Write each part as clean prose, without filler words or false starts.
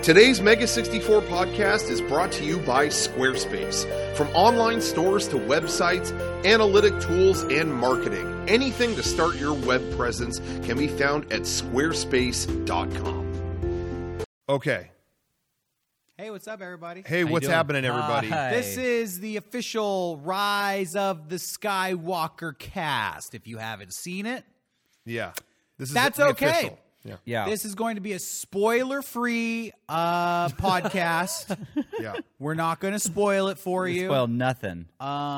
Today's Mega 64 podcast is brought to you by Squarespace. From online stores to websites, analytic tools, and marketing, anything to start your web presence can be found at squarespace.com. Okay. Hey, what's up, everybody? Hey, what's happening, everybody? This is the official Rise of the Skywalker cast. If you haven't seen it, Yeah. This is that's the okay. official. Yeah. This is going to be a spoiler-free podcast. Yeah. We're not going to spoil it for you. Well, nothing.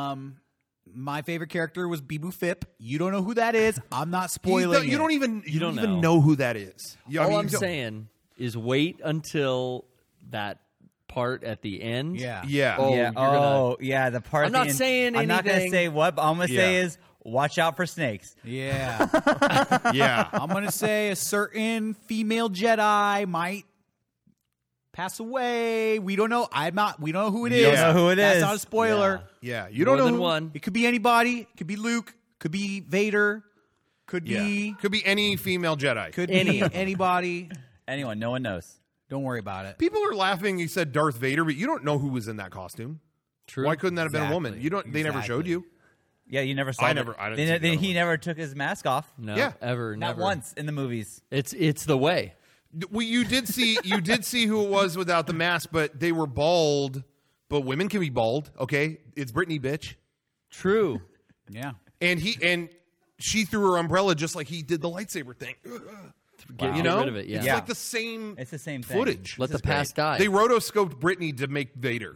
My favorite character was Bibu Phip. You don't know who that is. I'm not spoiling it. You don't even know. know who that is. All I'm saying is wait until that part at the end. Yeah. Yeah. Oh, yeah. you're The part. I'm not saying I'm not going to anything. say what. But all I'm going to say Yeah. is watch out for snakes. Yeah. Yeah. I'm going to say a certain female Jedi might pass away. We don't know. We don't know who it is. don't know who it That's is. not a spoiler. Yeah. You don't More know than who. one. It could be anybody. It could be Luke. Could be Vader. Could be Could be any female Jedi. could Any be of them. anybody. Anyone? No one knows. Don't worry about it. People are laughing. You said Darth Vader, but you don't know who was in that costume. True. Why couldn't that have been a woman? Exactly. You don't. They never showed you. Yeah, you never saw. I it. never- I didn't see the other He one. never took his mask off. No, Yeah. ever, Not never. once in the movies. It's the way. Well, you did see who it was without the mask, but they were bald. But women can be bald. Okay, it's Britney, bitch, True. Yeah. and she threw her umbrella just like he did the lightsaber thing. Get You know, rid of it. Yeah. It's Yeah. like the same. It's the same thing. footage. Let the past die. They rotoscoped Britney to make Vader.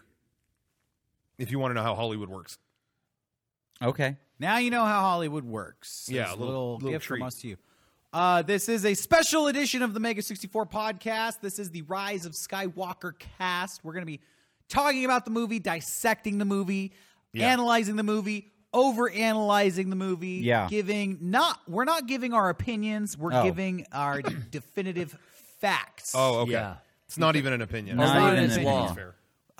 If you want to know how Hollywood works, Okay. Now you know how Hollywood works. Yeah, It's a a little gift treat. from us to you. This is a special edition of the Mega 64 podcast. This is the Rise of Skywalker cast. We're going to be talking about the movie, dissecting the movie, analyzing the movie, over-analyzing the movie. Yeah. We're not giving our opinions. We're Oh. giving our definitive facts. oh, okay, Yeah. it's not even an opinion. Not Not even its an law. Fair.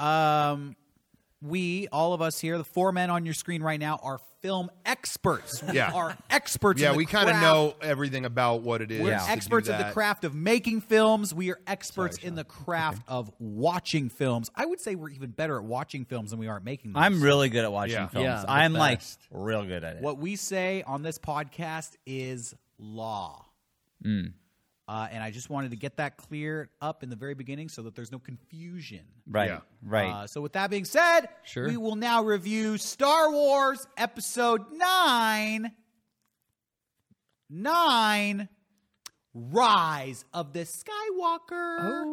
All of us here, the four men on your screen right now, are film experts. We Yeah. are experts in Yeah, the we kind of craft. know everything about what it is. We're to do experts in the that. craft of making films. We are experts in the craft of watching films. I would say we're even better at watching films than we are at making them. I'm really good at watching Yeah. films. Yeah, the I'm like best. real good at it. What we say on this podcast is law. And I just wanted to get that cleared up in the very beginning so that there's no confusion. Right. Yeah. Right. So with that being said, Sure. we will now review Star Wars Episode 9, Rise of the Skywalker.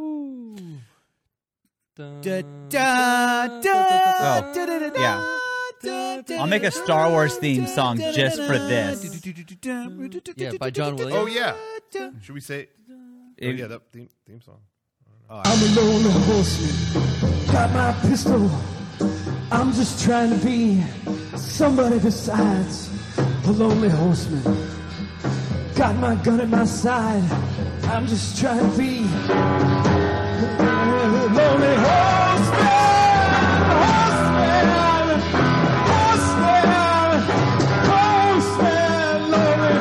Da, da, da, da, da, da, da, yeah. da, da, I'll make a Star Wars theme song just for this. Yeah, by John Williams. Oh yeah. Should we say? It- yeah, that theme song. I'm a lonely horseman, got my pistol. I'm just trying to be somebody besides a lonely horseman. Got my gun at my side, I'm just trying to be a lonely horseman. Lonely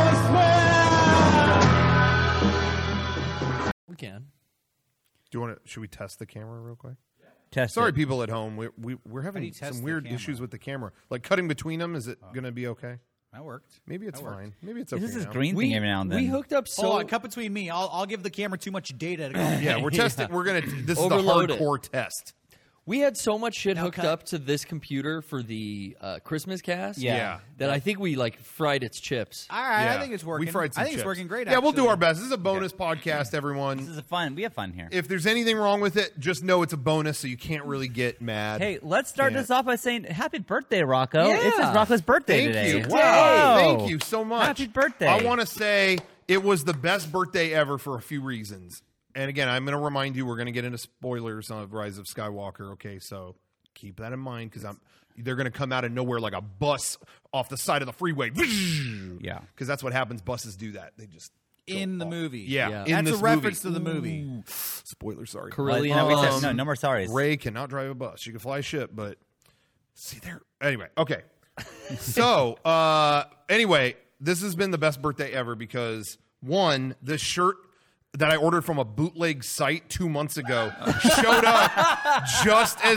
horseman. We can. Do you want to? Should we test the camera real quick? Test Sorry, it. people at home. We're do you having test some the weird camera? issues with the camera. Like cutting between them. Is it going to be okay? That worked. Maybe it's That worked. fine. Maybe it's okay. This is this now. green thing every now and then. We hooked up so Hold on, cut between me. I'll give the camera too much data to go. Yeah, we're testing. We're gonna. This is the Overload it. hardcore test. We had so much shit hooked cut. up to this computer for the Christmas cast. Yeah. That I think we fried its chips. All right, Yeah. I think it's working. We fried some I think chips. it's working great. Yeah, we'll do actually. our best. This is a bonus podcast, This everyone. is fun. We have fun here. If there's anything wrong with it, just know it's a bonus, so you can't really get mad. Hey, let's start Yeah. this off by saying happy birthday, Rocco. Yeah. It's Rocco's birthday Thank today. you. Whoa. Wow. Thank you so much. Happy birthday. I want to say it was the best birthday ever for a few reasons. And again, I'm going to remind you, we're going to get into spoilers on Rise of Skywalker. Okay, so keep that in mind because they're going to come out of nowhere like a bus off the side of the freeway. Yeah. Because that's what happens. Buses do that. They just in the movie. Yeah, Yeah. in That's this a reference movie. to the movie. Spoiler, sorry. Carillion No, bus. no more sorries. Ray cannot drive a bus. She can fly a ship, but see there. Anyway, okay. So, anyway, this has been the best birthday ever because one, the shirt that I ordered from a bootleg site 2 months ago showed up just as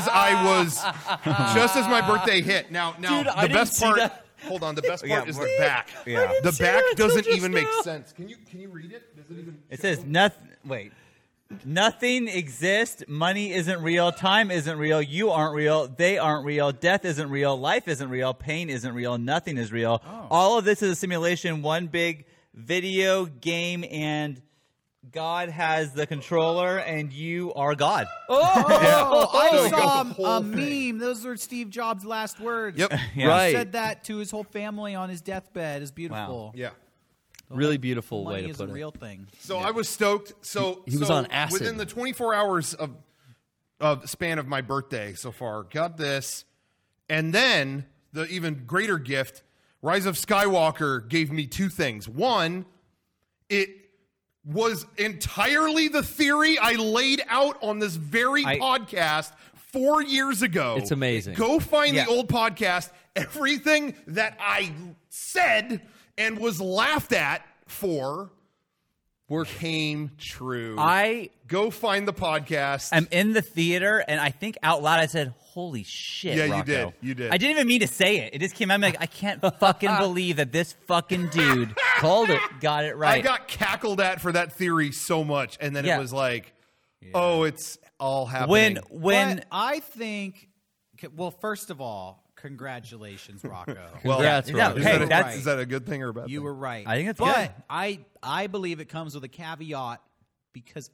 my birthday hit. Now Dude, I the didn't best see part. that. Hold on, the best part is the back. Yeah. The back that until doesn't just even make now. sense. Can you read it? Does it even? It says nothing. Wait. Nothing exists. Money isn't real. Time isn't real. You aren't real. They aren't real. Death isn't real. Life isn't real. Pain isn't real. Nothing is real. All of this is a simulation. One big video game, and God has the controller, and you are God. Oh, I So saw the whole a thing. meme. Those were Steve Jobs' last words. Yep. Yeah. Right. He said that to his whole family on his deathbed. It's beautiful. Yeah. Really beautiful way Money to is put a it. real thing. So I was stoked. So He was so on acid. within the 24 hours of span of my birthday so far. Got this, and then the even greater gift, Rise of Skywalker, gave me two things. One, it was entirely the theory I laid out on this very podcast 4 years ago. It's amazing. Go find Yeah. the old podcast. Everything that I said and was laughed at for came true. Go find the podcast. I'm in the theater, and I think out loud I said, "Holy shit!" Yeah, you Rocco." did. You did. I didn't even mean to say it. It just came out. I'm like, I can't fucking believe that this fucking dude Called it. got it I right. got cackled at for that theory so much, and then Yeah. it was like, oh, it's all happening. when But I think, well, first of all, congratulations, Rocco. Well, Congrats, yeah, Roger. is, hey, that a, that's- is that a good thing or a bad You thing? were right. I think it's but good. I believe it comes with a caveat because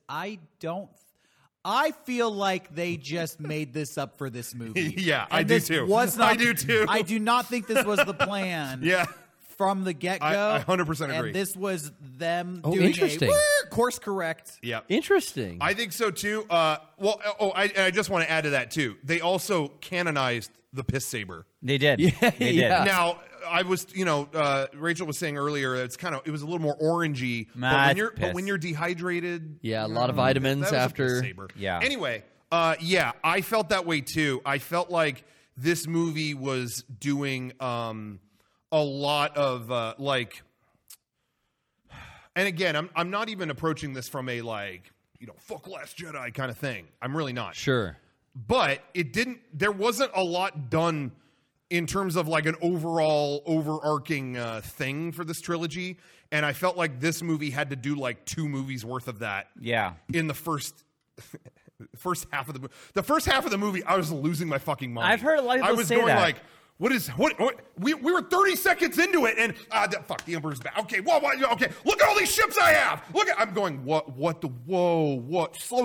I feel like they just made this up for this movie. Yeah, And I do this too. Was not, I do too. I do not think this was the plan. Yeah. From the get go, I 100% agree. And this was them Oh, doing interesting. a course correct. Yeah. Interesting. I think so too. I just want to add to that too. They also canonized the piss saber. they did. Yeah, they yeah. did. Now, I was, Rachel was saying earlier, it was a little more orangey. Nah, but it's when you're dehydrated, Yeah, a lot of vitamins that was a after. piss saber. Yeah. Anyway, I felt that way too. I felt like this movie was doing a lot of and again, I'm not even approaching this from a fuck Last Jedi kind of thing. I'm really not. Sure. But there wasn't a lot done in terms of like an overall overarching thing for this trilogy. And I felt like this movie had to do like 2 movies worth of that Yeah. in the first half of the movie. The first half of the movie, I was losing my fucking mind. I've heard a lot of people I was say going that. like, what? We were 30 seconds into it, and the Emperor's back. Okay, okay, look at all these ships I have. I'm going, what? Slow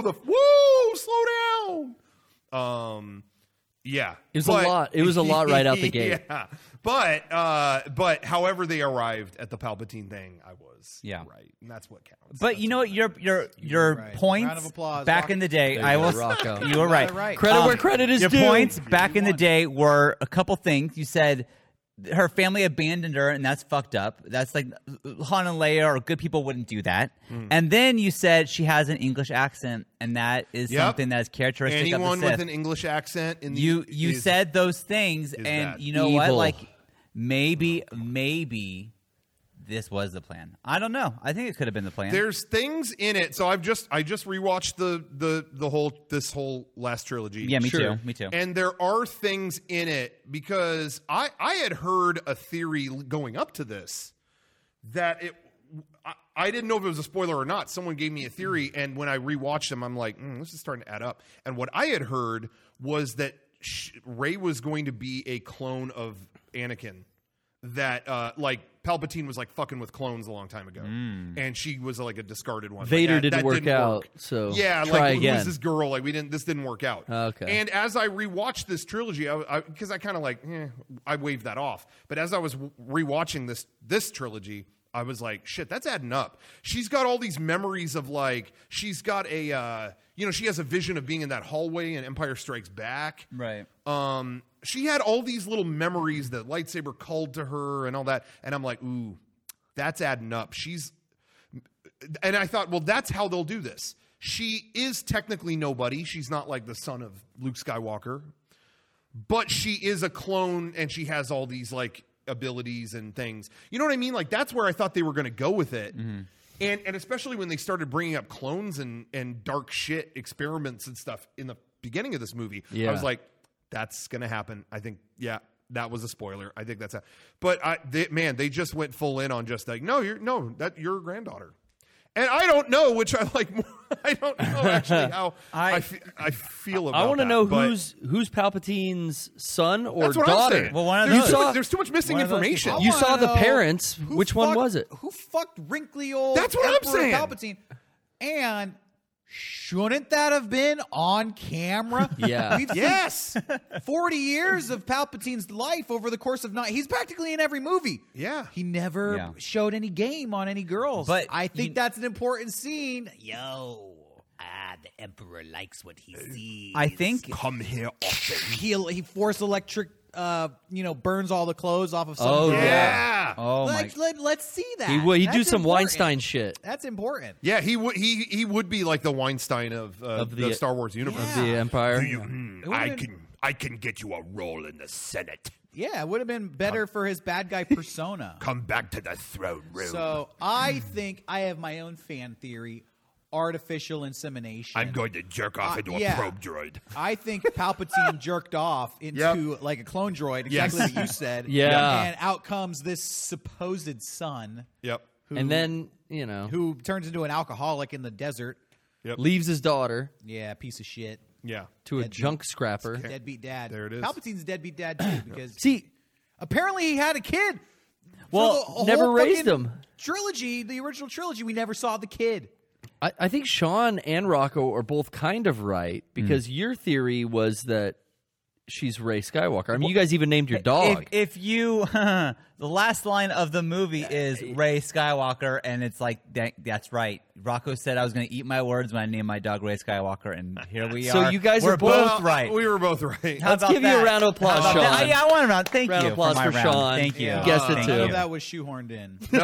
down. Yeah, It was a lot. It was a lot right out the gate. Yeah, but however they arrived at the Palpatine thing, I was right, and that's what counts. But you know what? Your right. points Round of applause, back Rocco. in the day, There I you go, will. Rocco. You were right. Right. Credit where credit is Your due. points back in the day were a couple things. You said her family abandoned her, and that's fucked up. That's like Han and Leia or good people wouldn't do that. And then you said she has an English accent, and that is Yep. something that is characteristic anyone of the Sith. with an English accent in the You said those things, and that. you know what? Evil. Like maybe this was the plan. I don't know. I think it could have been the plan. There's things in it. So I just rewatched this whole last trilogy. Yeah, me Sure. too. Me too. And there are things in it because I had heard a theory going up to this that I didn't know if it was a spoiler or not. Someone gave me a theory, and when I rewatched them, I'm like, this is starting to add up. And what I had heard was that Rey was going to be a clone of Anakin. That Palpatine was like fucking with clones a long time ago, and she was like a discarded one. Vader Like, didn't that work out, so yeah, try like again. who's this girl? Like this didn't work out. Okay. And as I rewatched this trilogy, because I kind of I waved that off. But as I was rewatching this trilogy, I was like, shit, that's adding up. She's got all these memories of she's got a she has a vision of being in that hallway in Empire Strikes Back. Right. She had all these little memories that lightsaber called to her and all that. And I'm like, ooh, that's adding up. And I thought, well, that's how they'll do this. She is technically nobody. She's not like the son of Luke Skywalker, but she is a clone and she has all these abilities and things. You know what I mean? Like that's where I thought they were going to go with it. And especially when they started bringing up clones and dark shit experiments and stuff in the beginning of this movie, Yeah. I was like, that's going to happen. I think, yeah, that was a spoiler. I think that's a. But they just went full in on just like, you're your granddaughter. And I don't know which I like more. I don't know actually how I feel about. I want to that, know but who's Palpatine's son or that's what I'm daughter. saying. Well, one of there's, those. there's too much missing One of those information. people. You I saw wanna the know parents. who Which one fucked- was it? Who fucked wrinkly old That's what I'm Emperor saying. Palpatine? And shouldn't that have been on camera? Yeah. We've seen Yes. 40 years of Palpatine's life over the course of 9. He's practically in every movie. Yeah. He never Yeah. showed any game on any girls. But I think you- that's an important scene. The Emperor likes what he sees. I think Come here often. he force electric, burns all the clothes off of some Oh, girl. Yeah. Oh my! Let's see that. He'd do That's some important. Weinstein shit That's important. Yeah, he would be like the Weinstein of the Star Wars universe. of the Empire. I can get you a role in the Senate. Yeah, it would have been better for his bad guy persona. Come back to the throne room. So I think I have my own fan theory: artificial insemination. I'm going to jerk off into yeah. a probe droid. I think Palpatine jerked off into Yep. like a clone droid, Yes. exactly what you said. Yeah. And out comes this supposed son Yep. And then, who turns into an alcoholic in the desert. leaves his daughter Yeah, piece of shit. Yeah. to a Deadbeat. junk scrapper. Deadbeat dad. There it is. Palpatine's a deadbeat dad too, because See, apparently he had a kid. Well, For the never whole raised fucking him. Trilogy, the original trilogy, we never saw the kid. I think Sean and Rocco are both kind of right because your theory was that she's Rey Skywalker. I mean, you guys even named your dog. If you, the last line of the movie is Rey Skywalker, and it's like that's right. Rocco said I was going to eat my words when I named my dog Rey Skywalker, and here we So are. you guys We're are both right. We were both right. How Let's about give you a that? round of applause, How about that? Sean. Yeah, I want a round. Thank Round you of applause for my for round. Sean. Thank you. Yeah. Guessed it Thank too. None you. of that was shoehorned in. No,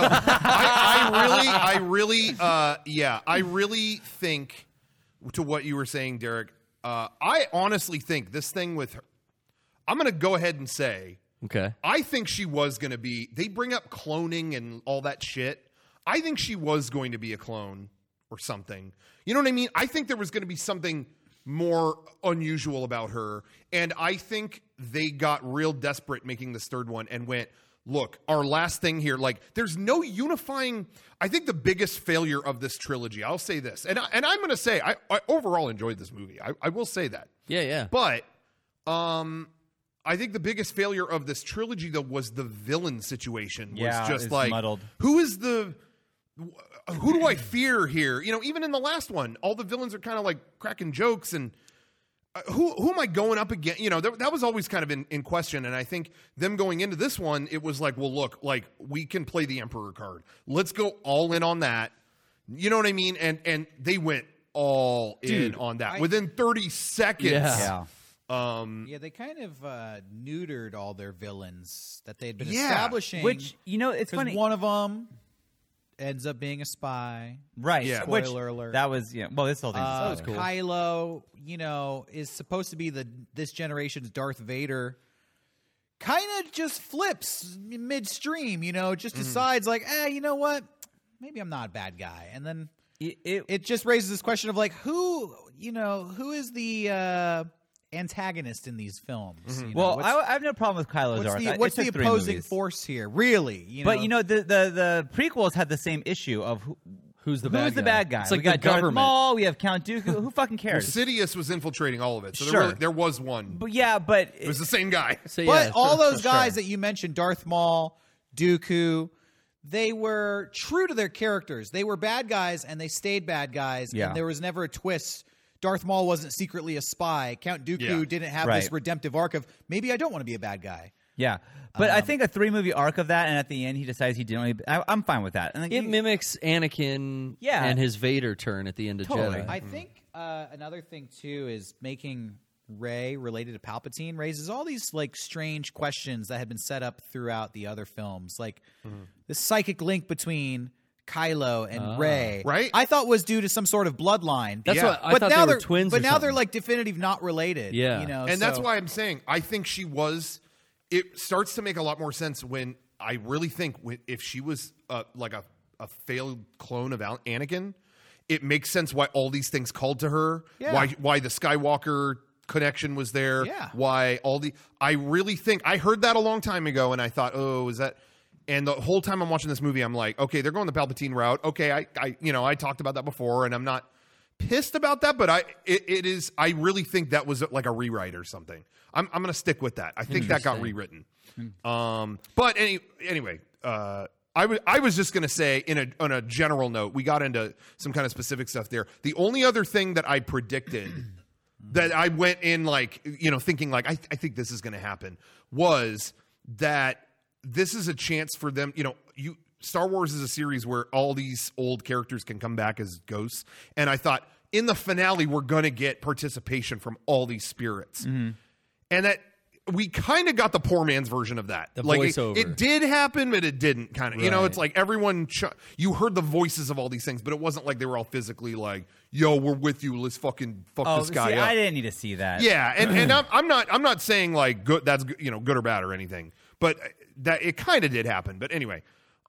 I really think to what you were saying, Derek. I honestly think this thing with her. I'm going to go ahead and say Okay. I think she was going to be. They bring up cloning and all that shit. I think she was going to be a clone or something. You know what I mean? I think there was going to be something more unusual about her, and I think they got real desperate making this third one and went, look, our last thing here, like, there's no unifying. I think the biggest failure of this trilogy, I'll say this, and I'm going to say, I overall enjoyed this movie. I will say that. Yeah. But I think the biggest failure of this trilogy, though, was the villain situation. Was Yeah, just it's like, muddled. who do I fear here? You know, even in the last one, all the villains are kind of like cracking jokes, and who am I going up against? You know, that was always kind of in question. And I think them going into this one, it was like, well, look, like, we can play the Emperor card. Let's go all in on that. You know what I mean? And they went all in on that within 30 seconds. Yeah. Yeah, they kind of neutered all their villains that they had been Yeah. establishing. Which, you know, it's 'cause funny. one of them ends up being a spy. Right. Yeah. Which, Spoiler alert. That was, well, this whole thing was cool. Kylo, is supposed to be this generation's Darth Vader. Kind of just flips midstream, just decides like, you know what? Maybe I'm not a bad guy. And then it just raises this question of like, who is the antagonist in these films? You know, Well, what's- I have no problem with Kylo's arc. what's It the took 3 opposing movies. force here? Really? But the prequels had the same issue of Who's the bad guy? bad guy? It's like we got the Darth government. Maul, we have Count Dooku. Who fucking cares? Sidious was infiltrating all of it. So Sure. there was one. But yeah, but It was the same guy. So, But yeah, all sure. those guys that you mentioned, Darth Maul, Dooku, they were true to their characters. They were bad guys, and they stayed bad guys. Yeah. And there was never a twist. Darth Maul wasn't secretly a spy. Count Dooku Yeah. didn't have Right. this redemptive arc of, maybe I don't want to be a bad guy. yeah. But I think a 3-movie arc of that, and at the end he decides he didn't. I'm fine with that. And It mimics Anakin Yeah. and his Vader turn at the end of Totally. Jedi. I think another thing, too, is making Rey related to Palpatine raises all these like strange questions that had been set up throughout the other films. Like the psychic link between Kylo and Rey, Right. I thought was due to some sort of bloodline. That's Yeah. what I thought they were twins. But or now they're something. like definitive not related. Yeah. And that's so- why I'm saying I think she was. It starts to make a lot more sense when I really think if she was like a a failed clone of Anakin, it makes sense why all these things called to her. Yeah. Why the Skywalker connection was there. Yeah. Why I really think I heard that a long time ago, and I thought, oh, is that? And the whole time I'm watching this movie, I'm like, okay, they're going the Palpatine route. Okay, I talked about that before, and I'm not pissed about that, but it is. I really think that was like a rewrite or something. I'm going to stick with that. I think that got rewritten. But anyway, I was just going to say on a general note, we got into some kind of specific stuff there. The only other thing that I predicted that I went in thinking like I think this is going to happen was that this is a chance for them. Star Wars is a series where all these old characters can come back as ghosts, and I thought in the finale we're going to get participation from all these spirits, and that we kind of got the poor man's version of that. The like voiceover. it did happen, but it didn't. Kind of, it's like everyone. You heard the voices of all these things, but it wasn't like they were all physically like, "Yo, we're with you. Let's fucking fuck this guy up." I didn't need to see that. Yeah, and I'm not saying like good. That's good or bad or anything, but that it kind of did happen. But anyway.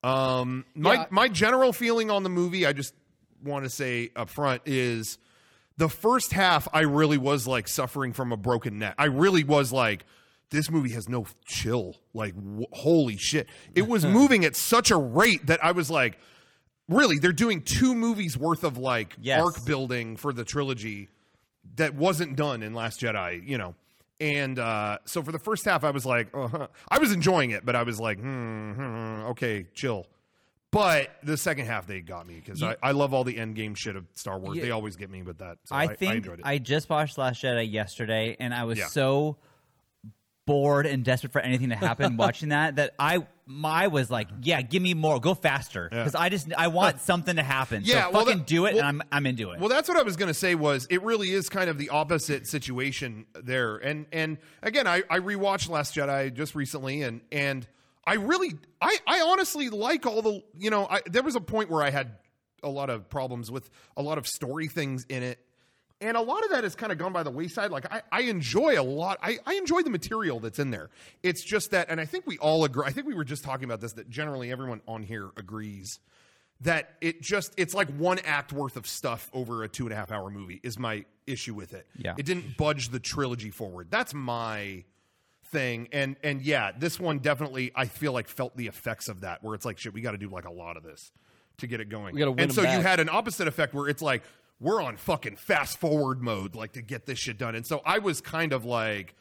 My general feeling on the movie, I just want to say up front, is the first half I really was like suffering from a broken neck. I really was like, this movie has no chill. Like, holy shit. It was moving at such a rate that I was like, really, they're doing 2 movies worth of like arc building for the trilogy that wasn't done in Last Jedi, And so for the first half, I was like, I was enjoying it, but I was like, okay, chill. But the second half, they got me because I love all the end game shit of Star Wars. They always get me with that. So I enjoyed it. I just watched Last Jedi yesterday, and I was so bored and desperate for anything to happen watching that I was like, yeah, give me more, go faster, because I want something to happen. Yeah, so fucking do it, and I'm into it. Well, that's what I was going to say. Was it really is kind of the opposite situation there? And again, I rewatched Last Jedi just recently, and I honestly like all the there was a point where I had a lot of problems with a lot of story things in it. And a lot of that has kind of gone by the wayside. Like, I enjoy a lot. I enjoy the material that's in there. It's just that, and I think we all agree, I think we were just talking about this, that generally everyone on here agrees that it's like one act worth of stuff over a 2.5 hour movie is my issue with it. Yeah. It didn't budge the trilogy forward. That's my thing. And yeah, this one definitely, I feel like, felt the effects of that, where it's like, shit, we got to do like a lot of this to get it going. We gotta win and so them you back. had an opposite effect where it's like, we're on fucking fast forward mode, like, to get this shit done. And so I was kind of like,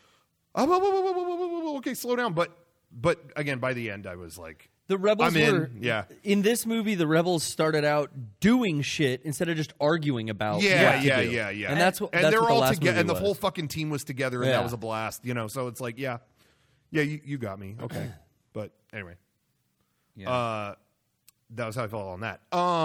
okay, slow down. But again, by the end, I was like, The Rebels were in this movie. The Rebels started out doing shit instead of just arguing about what to do. Yeah. And that's what and that's they're what the all last together, movie and the was. whole fucking team was together, and Yeah. that was a blast. So it's like, yeah, you got me, okay. But anyway, that was how I felt on that.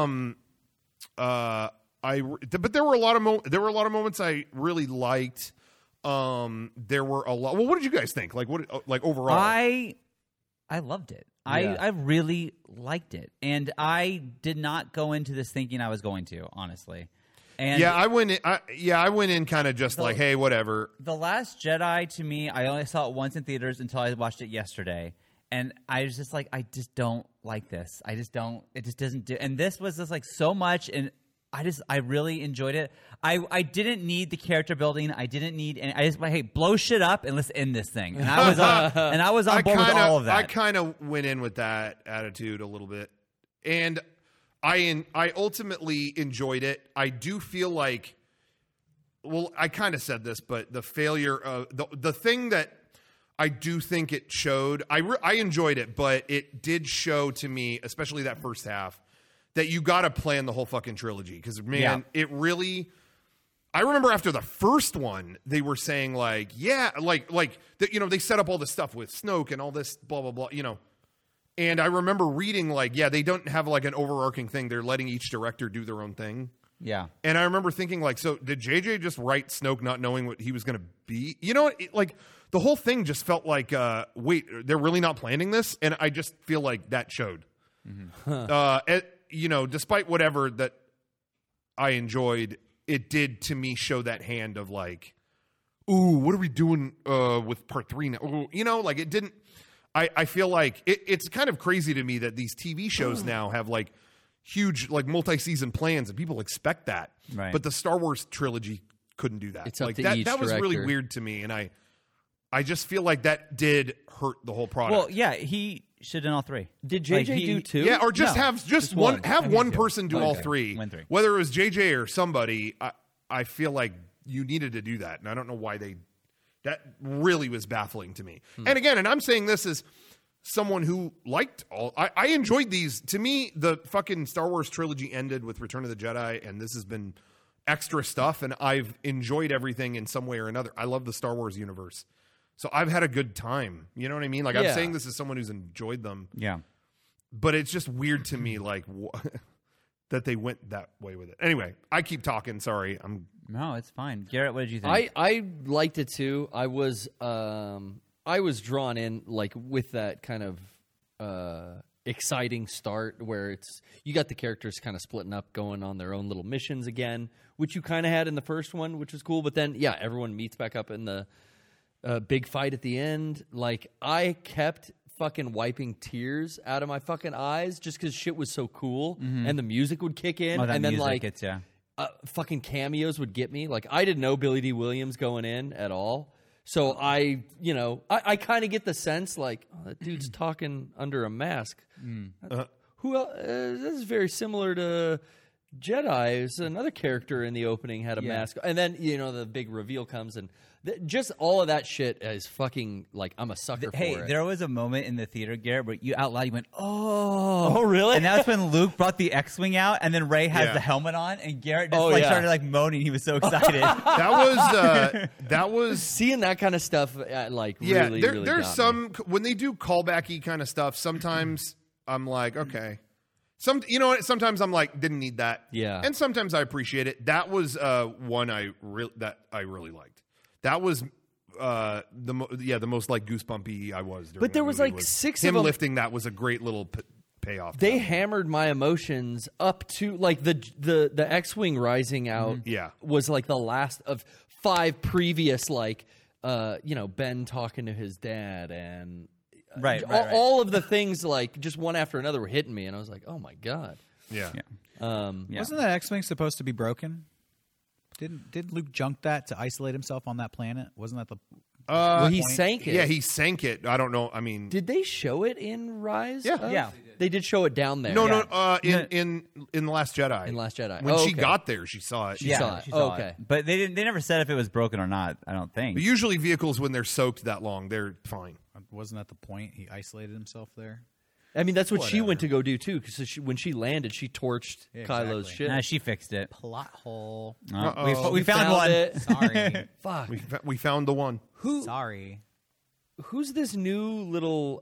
But there were a lot of moments I really liked. There were a lot. Well, what did you guys think? Like, like overall? I loved it. I really liked it, and I did not go into this thinking I was going to, honestly. And I went in kind of just like, hey, whatever. The Last Jedi, to me, I only saw it once in theaters until I watched it yesterday. And I was just like, I just don't like this. It just doesn't do. And this was just like so much, and I really enjoyed it. I didn't need the character building. I didn't need, and I just like, hey, blow shit up and let's end this thing. And I was on board with all of that. I kind of went in with that attitude a little bit, and I ultimately enjoyed it. I do feel like, well, I kind of said this, but the failure of the thing that I do think it showed, I enjoyed it, but it did show to me, especially that first half, that you got to plan the whole fucking trilogy. Because, man, it really... I remember after the first one, they were saying, like, that, they set up all this stuff with Snoke and all this blah, blah, blah, And I remember reading, like, they don't have, like, an overarching thing. They're letting each director do their own thing. Yeah. And I remember thinking, like, so did JJ just write Snoke not knowing what he was going to be? The whole thing just felt like, wait, they're really not planning this? And I just feel like that showed. Mm-hmm. Despite whatever that I enjoyed, it did to me show that hand of like, ooh, what are we doing with part 3 now? Ooh, it didn't. I feel like it's kind of crazy to me that these TV shows now have like huge like multi-season plans, and people expect that. Right. But the Star Wars trilogy couldn't do that. It's up like to that. each That was really director. weird to me, and I just feel like that did hurt the whole product. Well, yeah, he should have done all three. Did JJ Like, he- do two? yeah, or just No, have just one. one. Have I think one two. person do all Okay. three. Win three. Whether it was JJ or somebody, I feel like you needed to do that, and I don't know why they. That really was baffling to me. And again, and I'm saying this as someone who liked all. I enjoyed these. To me, the fucking Star Wars trilogy ended with Return of the Jedi, and this has been extra stuff, and I've enjoyed everything in some way or another. I love the Star Wars universe. So I've had a good time. You know what I mean? Like, I'm Yeah. saying this as someone who's enjoyed them. Yeah. But it's just weird to me, like, that they went that way with it. Anyway, I keep talking. Sorry. No, it's fine. Garrett, what did you think? I liked it too. I was drawn in like with that kind of exciting start where it's you got the characters kind of splitting up, going on their own little missions again, which you kind of had in the first one, which was cool. But then everyone meets back up in the big fight at the end. Like I kept fucking wiping tears out of my fucking eyes just because shit was so cool, and the music would kick in, oh, that and then music, like it's, yeah. fucking cameos would get me. Like I didn't know Billy D. Williams going in at all. So I kind of get the sense like, oh, that dude's talking under a mask. Who else? This is very similar to Jedi. It's another character in the opening had a mask. And then, the big reveal comes and just all of that shit is fucking like, I'm a sucker Hey, for it. there was a moment in the theater, Garrett, where you out loud you went, "Oh, really? And that's when Luke brought the X-wing out, and then Ray has Yeah. the helmet on, and Garrett just Oh, yeah. started like moaning. He was so excited. That was Seeing that kind of stuff, like, yeah. really, There's got me. some when they do callbacky kind of stuff. Sometimes I'm like, okay. Sometimes I'm like, didn't need that. Yeah. And sometimes I appreciate it. That was one that I really liked. That was the most like goosebumpy I was. During But there that was movie like six him of them. lifting that was a great little payoff. They hammered my emotions up to like the X-wing rising out. Yeah. Was like the last of 5 previous like Ben talking to his dad and Right. all of the things like just one after another were hitting me and I was like, oh my god. yeah. Yeah. Wasn't that X-wing supposed to be broken? Did Luke junk that to isolate himself on that planet? Wasn't that the Well, he point? sank it. Yeah, he sank it. I don't know. I mean, Did they show it in Rise? Yeah. of? Yeah. They did show it down there. no. Yeah. In The Last Jedi. In Last Jedi. When Oh, she okay. got there, she saw it. She saw it. she Oh, saw okay. it. But they never said if it was broken or not. I don't think. But usually vehicles, when they're soaked that long, they're fine. wasn't that the point? He isolated himself there. I mean, that's what she Whatever. went to go do too. Because when she landed, she torched Yeah, Kylo's exactly. shit. Nah, she fixed it. Plot hole. We found one. it. Sorry. Fuck. We found the one. Sorry. Who's this new little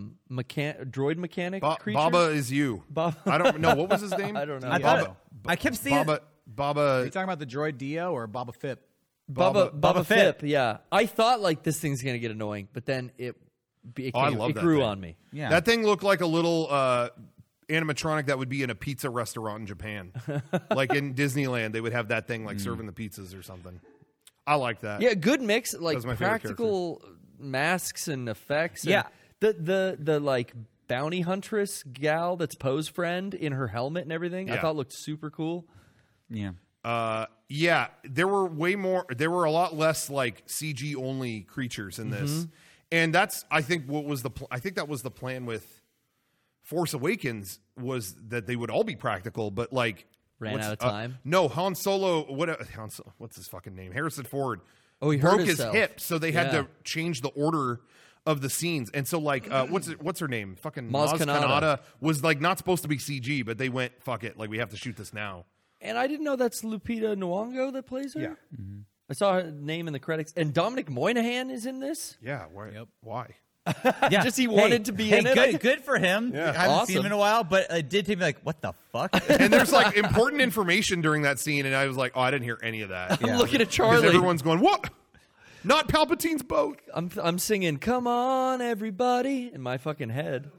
droid mechanic creature? Baba is you. I don't know. What was his name? I don't know. I Yeah. thought I kept seeing Are you Baba. talking about the droid Dio or Boba Fett? Baba Fett. Fett. Yeah, I thought like this thing's gonna get annoying, but then it I love it that grew thing. on me. Yeah. That thing looked like a little animatronic that would be in a pizza restaurant in Japan. Like in Disneyland, they would have that thing like serving the pizzas or something. I like that. Yeah, good mix, like was my favorite practical masks and effects. And Yeah. the like bounty huntress gal that's Poe's friend in her helmet and everything. I Yeah. thought looked super cool. Yeah. Yeah, there were a lot less like CG only creatures in this. And that's I think that was the plan with Force Awakens was that they would all be practical, but like Ran out of time? No, Han Solo what's his fucking name? Harrison Ford. Oh, he hurt broke his himself. hip, so they had Yeah. to change the order of the scenes. And so like what's her name? Fucking Maz Maz Kanata. Kanata was like not supposed to be CG, but they went fuck it, like we have to shoot this now. And I didn't know that's Lupita Nyong'o that plays her. Yeah. I saw her name in the credits. And Dominic Moynihan is in this. Yeah, why? Yep. Why? Yeah. Just he wanted to be in it. Good for him. Yeah. I haven't seen him Awesome. in a while, but it did take me like, what the fuck? And there's like important information during that scene, and I was like, oh, I didn't hear any of that. I'm looking at Because Charlie. everyone's going, what? Not Palpatine's boat. I'm singing "Come on, everybody" in my fucking head.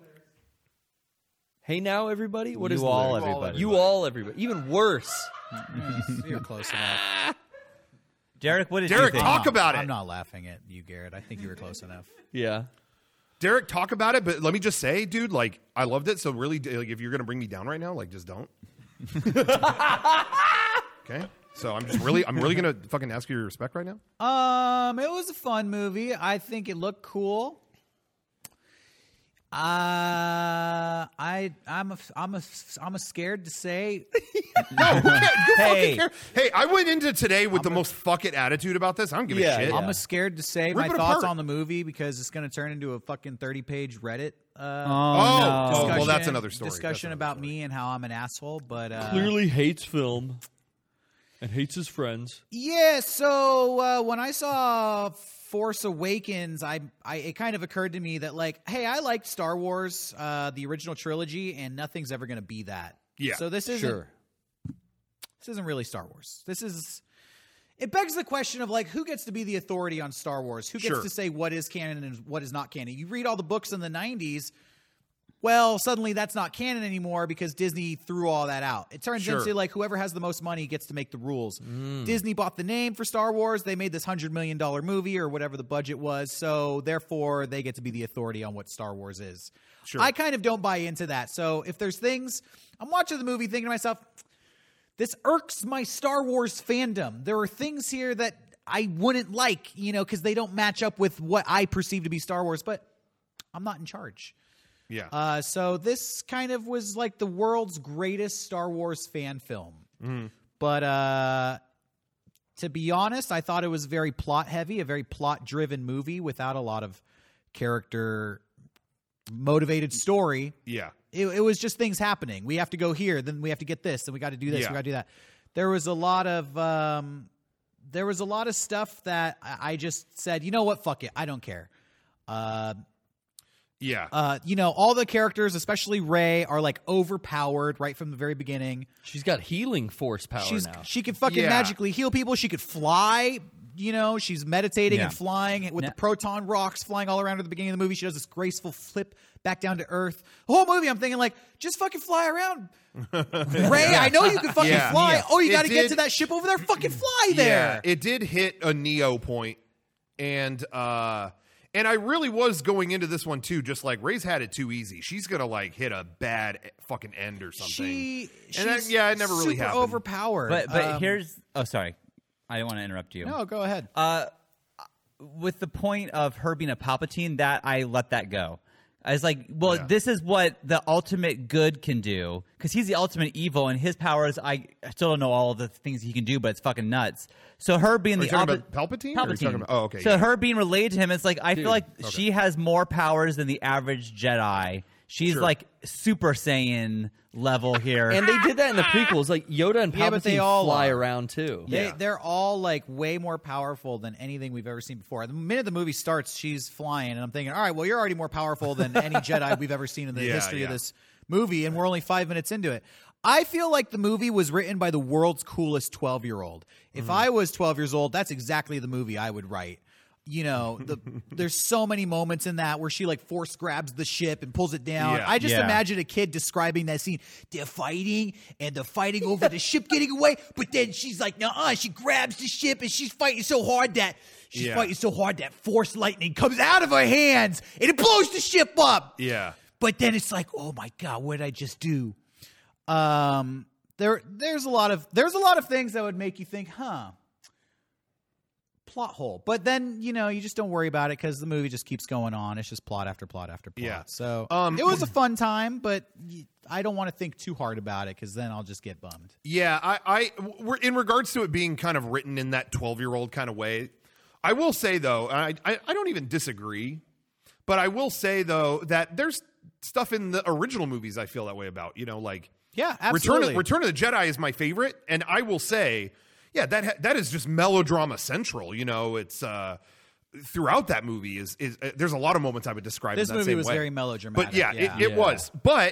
Hey now, everybody. What is You the all, lyrics? everybody. You all, everybody. Even worse. You're close enough. Derek, what did Derek, you think? talk about it. I'm not laughing at you, Garrett. I think you were close enough. Yeah. Derek, talk about it, but let me just say, dude, like, I loved it. So really, like, if you're going to bring me down right now, like, just don't. Okay? So I'm really going to fucking ask you your respect right now. It was a fun movie. I think it looked cool. I'm scared to say. No, who cares? You Hey. fucking care. Hey, I went into today with the most fuck it attitude about this. I don't give a shit. I'm scared to say Rip my it thoughts apart. on the movie because it's going to turn into a fucking 30-page Reddit Oh, discussion, well, that's another story. Discussion That's about another story. me and how I'm an asshole. But Clearly hates film and hates his friends. yeah. So when I saw Force Awakens, it kind of occurred to me that like, hey, I liked Star Wars, the original trilogy, and nothing's ever going to be that. Yeah, So this isn't really Star Wars. It begs the question of like, who gets to be the authority on Star Wars? Who gets Sure. to say what is canon and what is not canon? You read all the books in the 90s. Well, suddenly that's not canon anymore because Disney threw all that out. It turns Sure. into like whoever has the most money gets to make the rules. Disney bought the name for Star Wars. They made this $100 million movie or whatever the budget was. So therefore, they get to be the authority on what Star Wars is. Sure. I kind of don't buy into that. So if there's things, I'm watching the movie thinking to myself, this irks my Star Wars fandom. There are things here that I wouldn't like, because they don't match up with what I perceive to be Star Wars, but I'm not in charge. Yeah. So this kind of was like the world's greatest Star Wars fan film. But to be honest, I thought it was very plot heavy, a very plot driven movie without a lot of character motivated story. Yeah. It was just things happening. We have to go here, then we have to get this, then we got to do this, Yeah. we got to do that. There was a lot of stuff that I just said, you know what, fuck it, I don't care. Yeah. All the characters, especially Rey, are like overpowered right from the very beginning. She's got healing force power now. She can fucking Yeah. magically heal people. She could fly. She's meditating Yeah. and flying with the proton rocks flying all around her at the beginning of the movie. She does this graceful flip back down to Earth. The whole movie, I'm thinking like, just fucking fly around. Rey, I know you can fucking Yeah. fly. Yeah. Oh, you It got to get did- to that ship over there. Fucking fly Yeah, there. it did hit a Neo point, and I really was going into this one too, just like Rey's had it too easy. She's gonna like hit a bad fucking end or something. She's it never really super happened. overpowered. But here's. Oh, sorry. I didn't want to interrupt you. No, go ahead. With the point of her being a Palpatine, that I let that go. I was like, well, Yeah. this is what the ultimate good can do, because he's the ultimate evil, and his powers, I still don't know all of the things he can do, but it's fucking nuts. So her being Are you the talking opposite, about Palpatine? Or are you talking about, okay. So yeah. her being related to him, it's like I feel like she has more powers than the average Jedi. She's Sure. like Super Saiyan level here. And they did that in the prequels. Like Yoda and Yeah, but they Palpatine all fly are. around too. They're all like way more powerful than anything we've ever seen before. The minute the movie starts, she's flying, and I'm thinking, all right, well, you're already more powerful than any Jedi we've ever seen in the Yeah, history of yeah. this movie, and we're only 5 minutes into it. I feel like the movie was written by the world's coolest 12-year-old. If I was 12 years old, that's exactly the movie I would write. There's so many moments in that where she like force grabs the ship and pulls it down. Yeah. I just Yeah. imagine a kid describing that scene. They're fighting and they're fighting over the ship getting away, but then she's like, "Nuh-uh," she grabs the ship and she's fighting so hard that force lightning comes out of her hands and it blows the ship up. Yeah. But then it's like, oh my god, what did I just do? There's a lot of things that would make you think, plot hole. But then you just don't worry about it because the movie just keeps going on. It's just plot after plot after plot. Yeah. So it was a fun time, but I don't want to think too hard about it because then I'll just get bummed. Yeah, we're in regards to it being kind of written in that 12-year-old kind of way. I will say though, I don't even disagree, but I will say though that there's stuff in the original movies I feel that way about. Like Yeah, absolutely. Return of the Jedi is my favorite, and I will say, yeah, that is just melodrama central. It's throughout that movie is there's a lot of moments I would describe This in that movie same was way. very melodramatic. But yeah, it was. But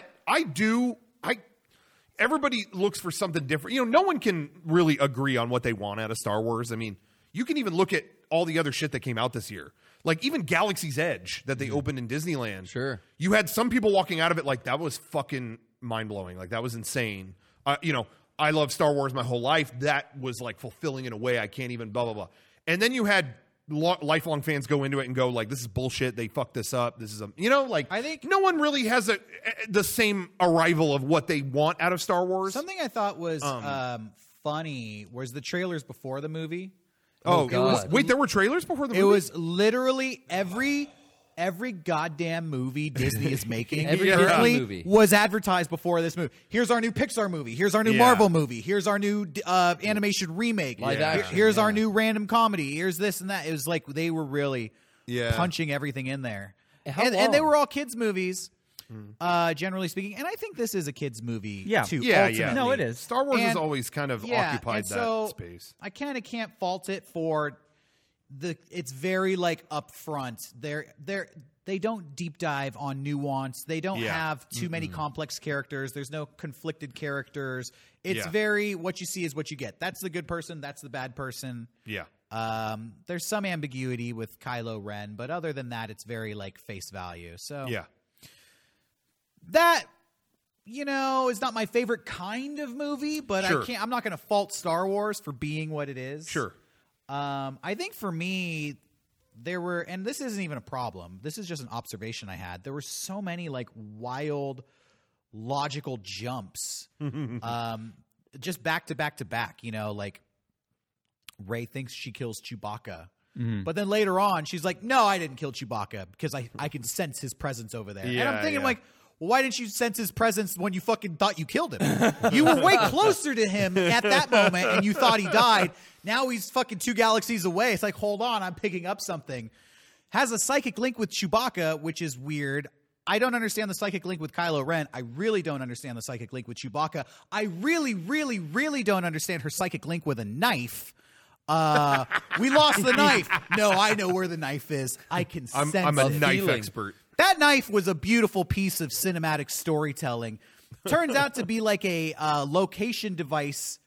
everybody looks for something different. No one can really agree on what they want out of Star Wars. I mean, you can even look at all the other shit that came out this year. Like even Galaxy's Edge that they opened in Disneyland. Sure. You had some people walking out of it like that was fucking mind-blowing. Like that was insane. I love Star Wars my whole life. That was like fulfilling in a way I can't even blah, blah, blah. And then you had lifelong fans go into it and go like, this is bullshit. They fucked this up. This is like I think no one really has the same arrival of what they want out of Star Wars. something I thought was funny was the trailers before the movie. Oh, God. wait, there were trailers before the movie? It was literally every goddamn movie Disney is making Every currently Disney movie. was advertised before this movie. Here's our new Pixar movie. Here's our new Yeah. Marvel movie. Here's our new animation remake. Live Yeah. action. Here's yeah. our new random comedy. Here's this and that. It was like they were really punching everything in there. How And they long? were all kids' movies, generally speaking. And I think this is a kids' movie, Yeah. too. Yeah, ultimately. No, it is. Star Wars has And- always kind of Yeah, occupied and so that space. I kind of can't fault it for it's very like upfront. They don't deep dive on nuance. They don't Yeah. have too many complex characters. There's no conflicted characters. It's Yeah. very what you see is what you get. That's the good person. That's the bad person. Yeah. There's some ambiguity with Kylo Ren, but other than that, it's very like face value. So Yeah. that is not my favorite kind of movie, but Sure. I'm not going to fault Star Wars for being what it is. Sure. I think for me, there were, and this isn't even a problem. This is just an observation I had. There were so many like wild, logical jumps, just back to back to back. Like Rey thinks she kills Chewbacca, but then later on she's like, "No, I didn't kill Chewbacca because I can sense his presence over there." And I'm Yeah, thinking yeah. like, well, why didn't you sense his presence when you fucking thought you killed him? You were way closer to him at that moment and you thought he died. Now he's fucking 2 galaxies away. It's like, hold on, I'm picking up something. Has a psychic link with Chewbacca, which is weird. I don't understand the psychic link with Kylo Ren. I really don't understand the psychic link with Chewbacca. I really, really, really don't understand her psychic link with a knife. We lost the knife. No, I know where the knife is. I can sense I'm a it. knife feeling. expert. That knife was a beautiful piece of cinematic storytelling. Turns out to be like a location device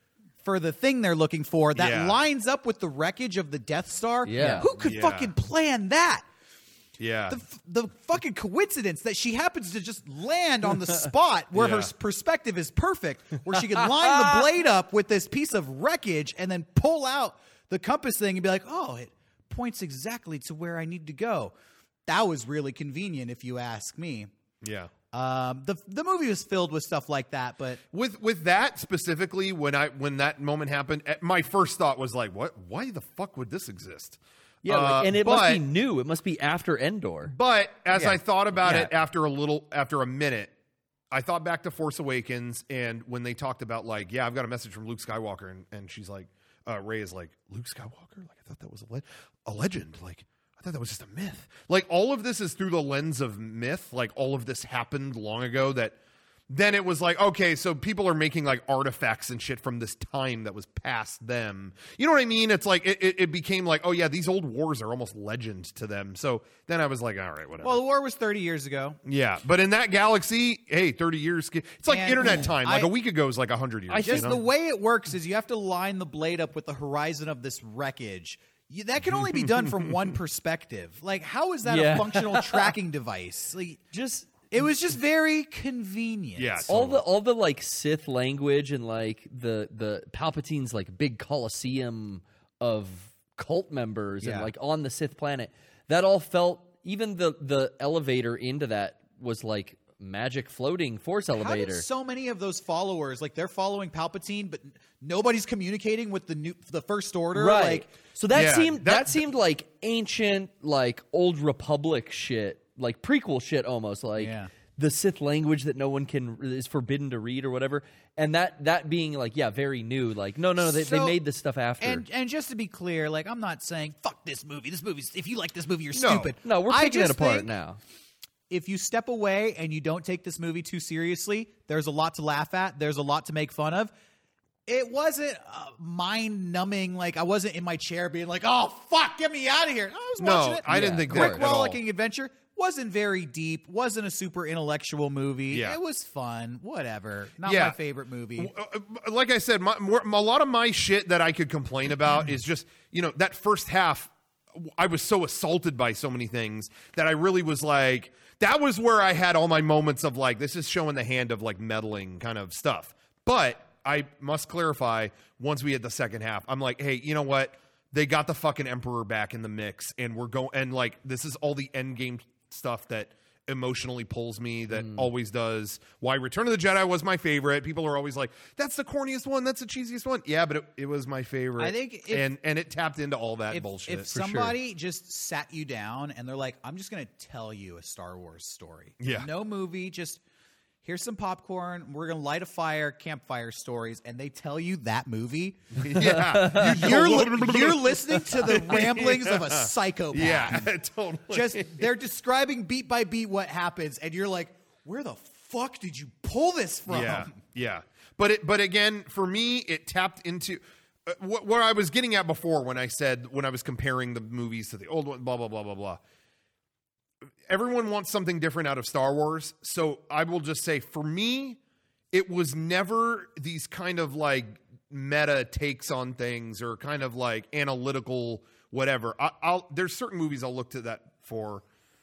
for the thing they're looking for that Yeah. lines up with the wreckage of the Death Star. Yeah. Who could Yeah. fucking plan that? Yeah. The fucking coincidence that she happens to just land on the spot where her Yeah. perspective is perfect, where she could line the blade up with this piece of wreckage and then pull out the compass thing and be like, oh, it points exactly to where I need to go. That was really convenient, if you ask me. yeah. The movie was filled with stuff like that, but With that specifically, when that moment happened, my first thought was like, "What? Why the fuck would this exist?" Yeah, and it must but- be new. It must be after Endor. But as Yeah. I thought about Yeah. it after a minute, I thought back to Force Awakens and when they talked about like, yeah, I've got a message from Luke Skywalker, and she's like, Rey is like, Luke Skywalker? Like I thought that was a legend. Like I thought that was just a myth. Like all of this is through the lens of myth. Like all of this happened long ago that then it was like, okay, so people are making like artifacts and shit from this time that was past them. You know what I mean? It's like it became like, oh yeah, these old wars are almost legend to them. So then I was like, all right, whatever. well, the war was 30 years ago. Yeah, but in that galaxy, hey, 30 years. It's like And internet time. Like I- a week ago is like 100 years. Just you know? the way it works is you have to line the blade up with the horizon of this wreckage. That can only be done from one perspective. Like, how is that Yeah. a functional tracking device? Like, it was just very convenient. Yeah, All the like Sith language and like the Palpatine's like big coliseum of cult members Yeah. and like on the Sith planet, that all felt, even the elevator into that was like magic floating force How elevator. did so many of those followers, like they're following Palpatine, but nobody's communicating with the First Order? Right. Like, So that Yeah, that seemed like ancient, like old Republic shit, like prequel shit almost, like Yeah. the Sith language that no one is forbidden to read or whatever. And that being like, yeah, very new. Like, no, they So- made this stuff after. and just to be clear, like I'm not saying fuck this movie. This movie's, if you like this movie, you're No. stupid. no, we're I picking it just apart think now. if you step away and you don't take this movie too seriously, there's a lot to laugh at. There's a lot to make fun of. It wasn't mind-numbing. Like I wasn't in my chair being like, "Oh fuck, get me out of here." I was No, watching it. I didn't think that Quick at all. rollicking adventure. Wasn't very deep. Wasn't a super intellectual movie. Yeah. It was fun. Whatever. Not Yeah. my favorite movie. Like I said, a lot of my shit that I could complain about is just, that first half, I was so assaulted by so many things that I really was like, that was where I had all my moments of like, this is showing the hand of like meddling kind of stuff. But I must clarify, once we hit the second half, I'm like, hey, you know what? they got the fucking Emperor back in the mix, and we're going, and like this is all the Endgame stuff that emotionally pulls me, that always does. Why Return of the Jedi was my favorite. People are always like, that's the corniest one, that's the cheesiest one. Yeah, but it was my favorite. I think and it tapped into all that bullshit. If somebody just sat you down and they're like, I'm just going to tell you a Star Wars story. Yeah. No movie, just here's some popcorn. We're going to light a fire, campfire stories, and they tell you that movie. Yeah. You're listening to the ramblings of a psychopath. Yeah, totally. Just they're describing beat by beat what happens, and you're like, where the fuck did you pull this from? Yeah. But again, for me, it tapped into what I was getting at before when I was comparing the movies to the old one, blah, blah, blah, blah, blah. Everyone wants something different out of Star Wars. So I will just say, for me, it was never these kind of like meta takes on things or kind of like analytical whatever. There's certain movies I'll look to that for.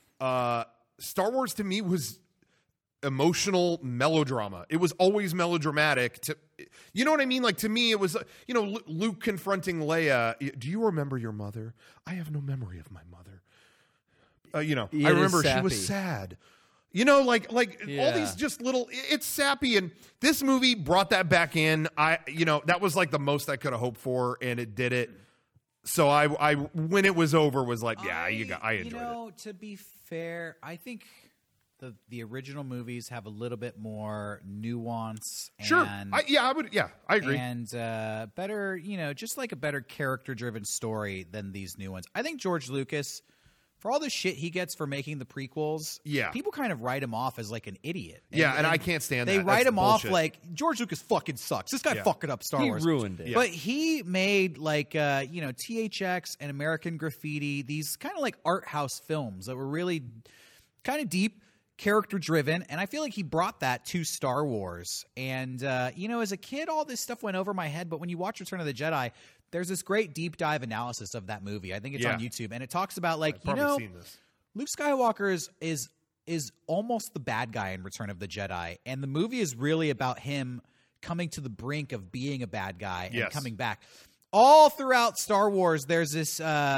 Star Wars to me was emotional melodrama. It was always melodramatic. You know what I mean? Like, to me, it was, Luke confronting Leia. Do you remember your mother? I have no memory of my mother. I remember she was sad. Like all these just little, it's sappy. And this movie brought that back in. That was like the most I could have hoped for, and it did it. So I when it was over, was like, I enjoyed it. To be fair, I think the original movies have a little bit more nuance. Sure. And, I agree. And better, just like a better character-driven story than these new ones. I think George Lucas, for all the shit he gets for making the prequels, people kind of write him off as like an idiot. And I can't stand that. They write him bullshit. off like, George Lucas fucking sucks. This guy fucking up Star Wars. He ruined it. Yeah. But he made like, THX and American Graffiti, these kind of like art house films that were really kind of deep, character-driven, and I feel like he brought that to Star Wars. And, as a kid, all this stuff went over my head, but when you watch Return of the Jedi, there's this great deep dive analysis of that movie. I think it's on YouTube, and it talks about like, I've probably seen this. Luke Skywalker is almost the bad guy in Return of the Jedi, and the movie is really about him coming to the brink of being a bad guy and coming back. All throughout Star Wars, there's this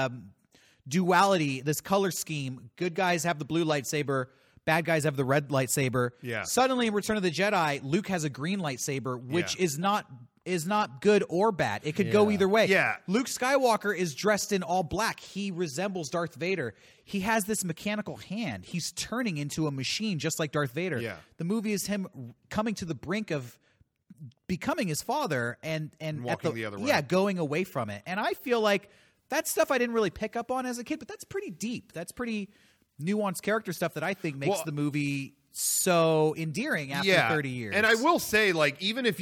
duality, this color scheme. Good guys have the blue lightsaber. Bad guys have the red lightsaber. Yeah. Suddenly, in Return of the Jedi, Luke has a green lightsaber, which is not good or bad. It could go either way. Yeah. Luke Skywalker is dressed in all black. He resembles Darth Vader. He has this mechanical hand. He's turning into a machine just like Darth Vader. Yeah. The movie is him coming to the brink of becoming his father and walking the other way. Yeah, going away from it. And I feel like that's stuff I didn't really pick up on as a kid, but that's pretty deep. That's pretty nuanced character stuff that I think makes the movie so endearing after 30 years. And I will say, like, even if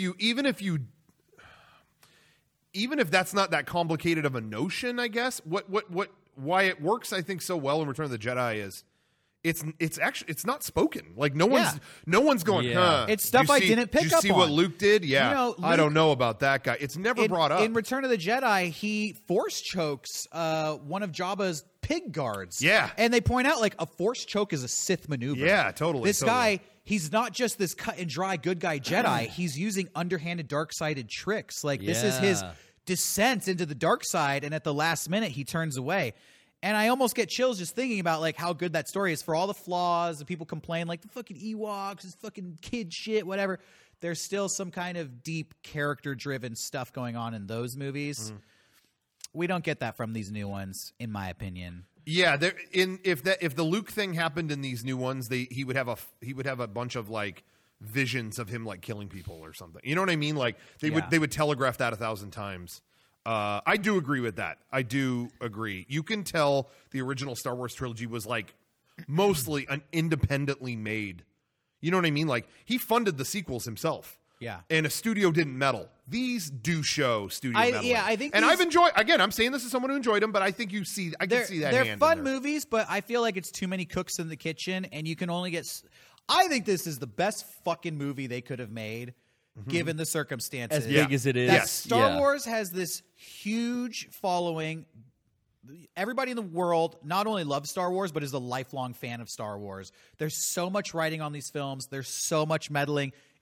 that's not that complicated of a notion, I guess why it works, I think, so well in Return of the Jedi is it's actually it's not spoken. Like no one's going. Huh, it's stuff I didn't pick up on. Did you see what Luke did? Yeah, Luke, I don't know about that guy. It's never brought up in Return of the Jedi. He force chokes one of Jabba's pig guards. Yeah, and they point out like a force choke is a Sith maneuver. Yeah, totally. This guy, he's not just this cut and dry good guy Jedi. He's using underhanded, dark-sided tricks. Like this is his descent into the dark side, and at the last minute he turns away. And I almost get chills just thinking about like how good that story is. For all the flaws, the people complain like the fucking Ewoks, this fucking kid shit, whatever. There's still some kind of deep character-driven stuff going on in those movies. Mm-hmm. We don't get that from these new ones, in my opinion. Yeah, if the Luke thing happened in these new ones, he would have a bunch of like visions of him like killing people or something. You know what I mean? Like they would telegraph that 1,000 times. I do agree with that. I do agree. You can tell the original Star Wars trilogy was like mostly an independently made. You know what I mean? Like he funded the sequels himself. Yeah. And a studio didn't meddle. These do show studio meddling. Yeah, I think. And I've enjoyed. Again, I'm saying this as someone who enjoyed them, but I think I can see that. They're hand fun in there. movies, but I feel like it's too many cooks in the kitchen, and you can only get. I think this is the best fucking movie they could have made, given the circumstances. As big as it is. That Star Wars has this huge following. Everybody in the world not only loves Star Wars, but is a lifelong fan of Star Wars. There's so much writing on these films. There's so much meddling.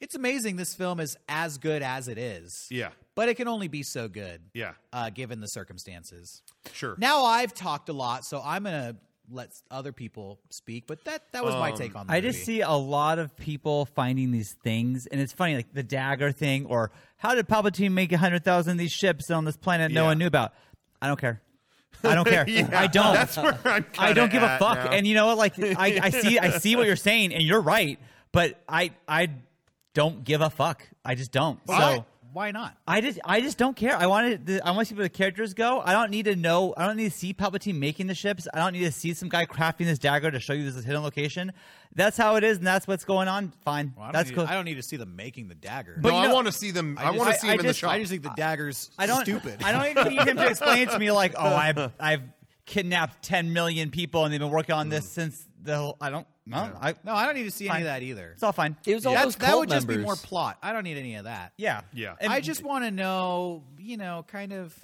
It's amazing this film is as good as it is. Yeah. But it can only be so good. Yeah. Given the circumstances. Sure. Now I've talked a lot, so I'm going to let other people speak, but that was my take on the I movie. just see a lot of people finding these things, and it's funny, like the dagger thing, or how did Palpatine make 100,000 of these ships on this planet no Yeah. one knew about? I don't care. I don't care. Yeah, I don't. That's where I'm I don't give a at fuck. now. And you know what? Like I see what you're saying, and you're right. But I don't give a fuck. I just don't. So Why not? I just don't care. I want to see where the characters go. I don't need to know. I don't need to see Palpatine making the ships. I don't need to see some guy crafting this dagger to show you this hidden location. That's how it is, and that's what's going on. Fine, Well, that's cool. I don't need to see them making the dagger. No, you I know- want to see them. I want to see them in the shop. I just think the dagger's I don't. stupid. I don't even need him to explain it to me like, oh, I've kidnapped 10 million people and they've been working on this since the whole. I don't. No, I don't need to see any Fine. of that either. It's all fine. It was all That those cult would just be members. more plot. I don't need any of that. Yeah, Yeah. And I just want to know, kind of.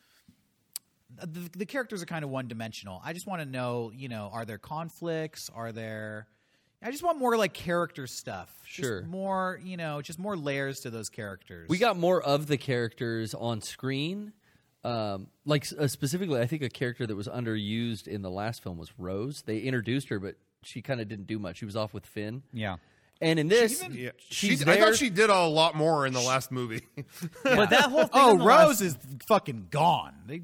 The characters are kind of one-dimensional. I just want to know, are there conflicts? Are there? I just want more like character stuff. Sure. Just more, just more layers to those characters. We got more of the characters on screen. Specifically, I think a character that was underused in the last film was Rose. They introduced her, but she kind of didn't do much. She was off with Finn. yeah. And in this, Yeah. she's I there. thought she did a lot more in the last movie. But that whole thing. Oh, in the Rose last- is fucking gone. They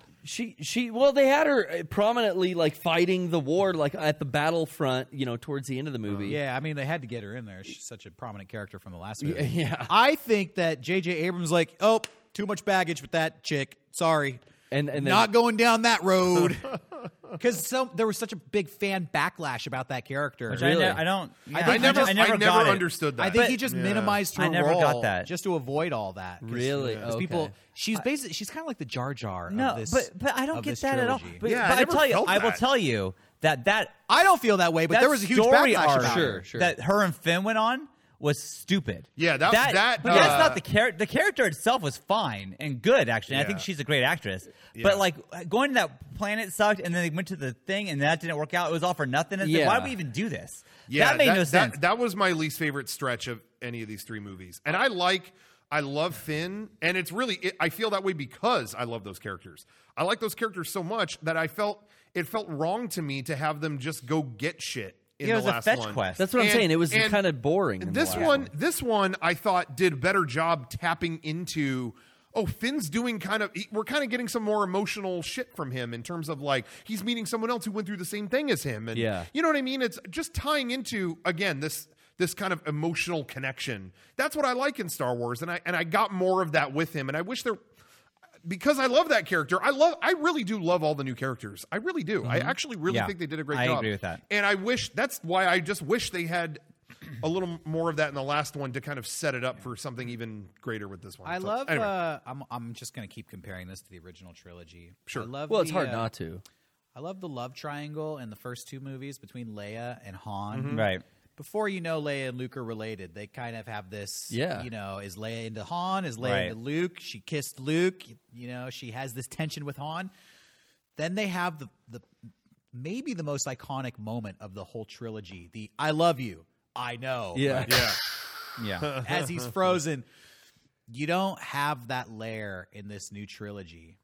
they had her prominently like fighting the war, like at the battlefront, towards the end of the movie. Yeah, I mean, they had to get her in there. She's such a prominent character from the last movie. Yeah. I think that J.J. Abrams like, too much baggage with that chick. Sorry. And then, Not going down that road. Because there was such a big fan backlash about that character. Which Really? I don't. Yeah, I never got it. understood that. I think But- he just minimized her I never role got that. just to avoid all that. 'Cause- Really? 'cause Okay. people, she's kind of like the Jar Jar No, of this. but I don't of get this that at all. trilogy. But, Yeah, but I never felt I will that. tell you that I don't feel that way, but that there was a huge story backlash arc about Sure, her. sure. that her and Finn went on was stupid. Yeah, that- but that's uh, not the character. The character itself was fine and good, actually. And I think Yeah. she's a great actress. Yeah. But like going to that planet sucked, and then they went to the thing, and that didn't work out. It was all for nothing. And Yeah. why did we even do this? Yeah, that made no sense. That was my least favorite stretch of any of these three movies. And I love Finn, and it's really I feel that way because I love those characters. I like those characters so much that it felt wrong to me to have them just go get shit in It the was a last fetch one. quest. That's what I'm And- saying. It was and kind of boring. in the This last this one, I thought did a better job tapping into. Oh, Finn's doing we're kind of getting some more emotional shit from him in terms of like he's meeting someone else who went through the same thing as him, and Yeah. you know what I mean. It's just tying into again this kind of emotional connection. That's what I like in Star Wars, and I got more of that with him, and I wish because I love that character. I really do love all the new characters. I really do. I actually really Yeah. think they did a great I job. agree with that. And that's why I just wish they had a little more of that in the last one to kind of set it up for something even greater with this one. I So, love. anyway. I'm just going to keep comparing this to the original trilogy. Sure. I love Well, it's the, hard not to. I love the love triangle in the first two movies between Leia and Han. Right. Before Leia and Luke are related, they kind of have this. Yeah. Is Leia into Han? Is Leia Right. into Luke? She kissed Luke. She has this tension with Han. Then they have the maybe the most iconic moment of the whole trilogy. The "I love you, I know." Yeah. Yeah. Yeah. As he's frozen. You don't have that layer in this new trilogy,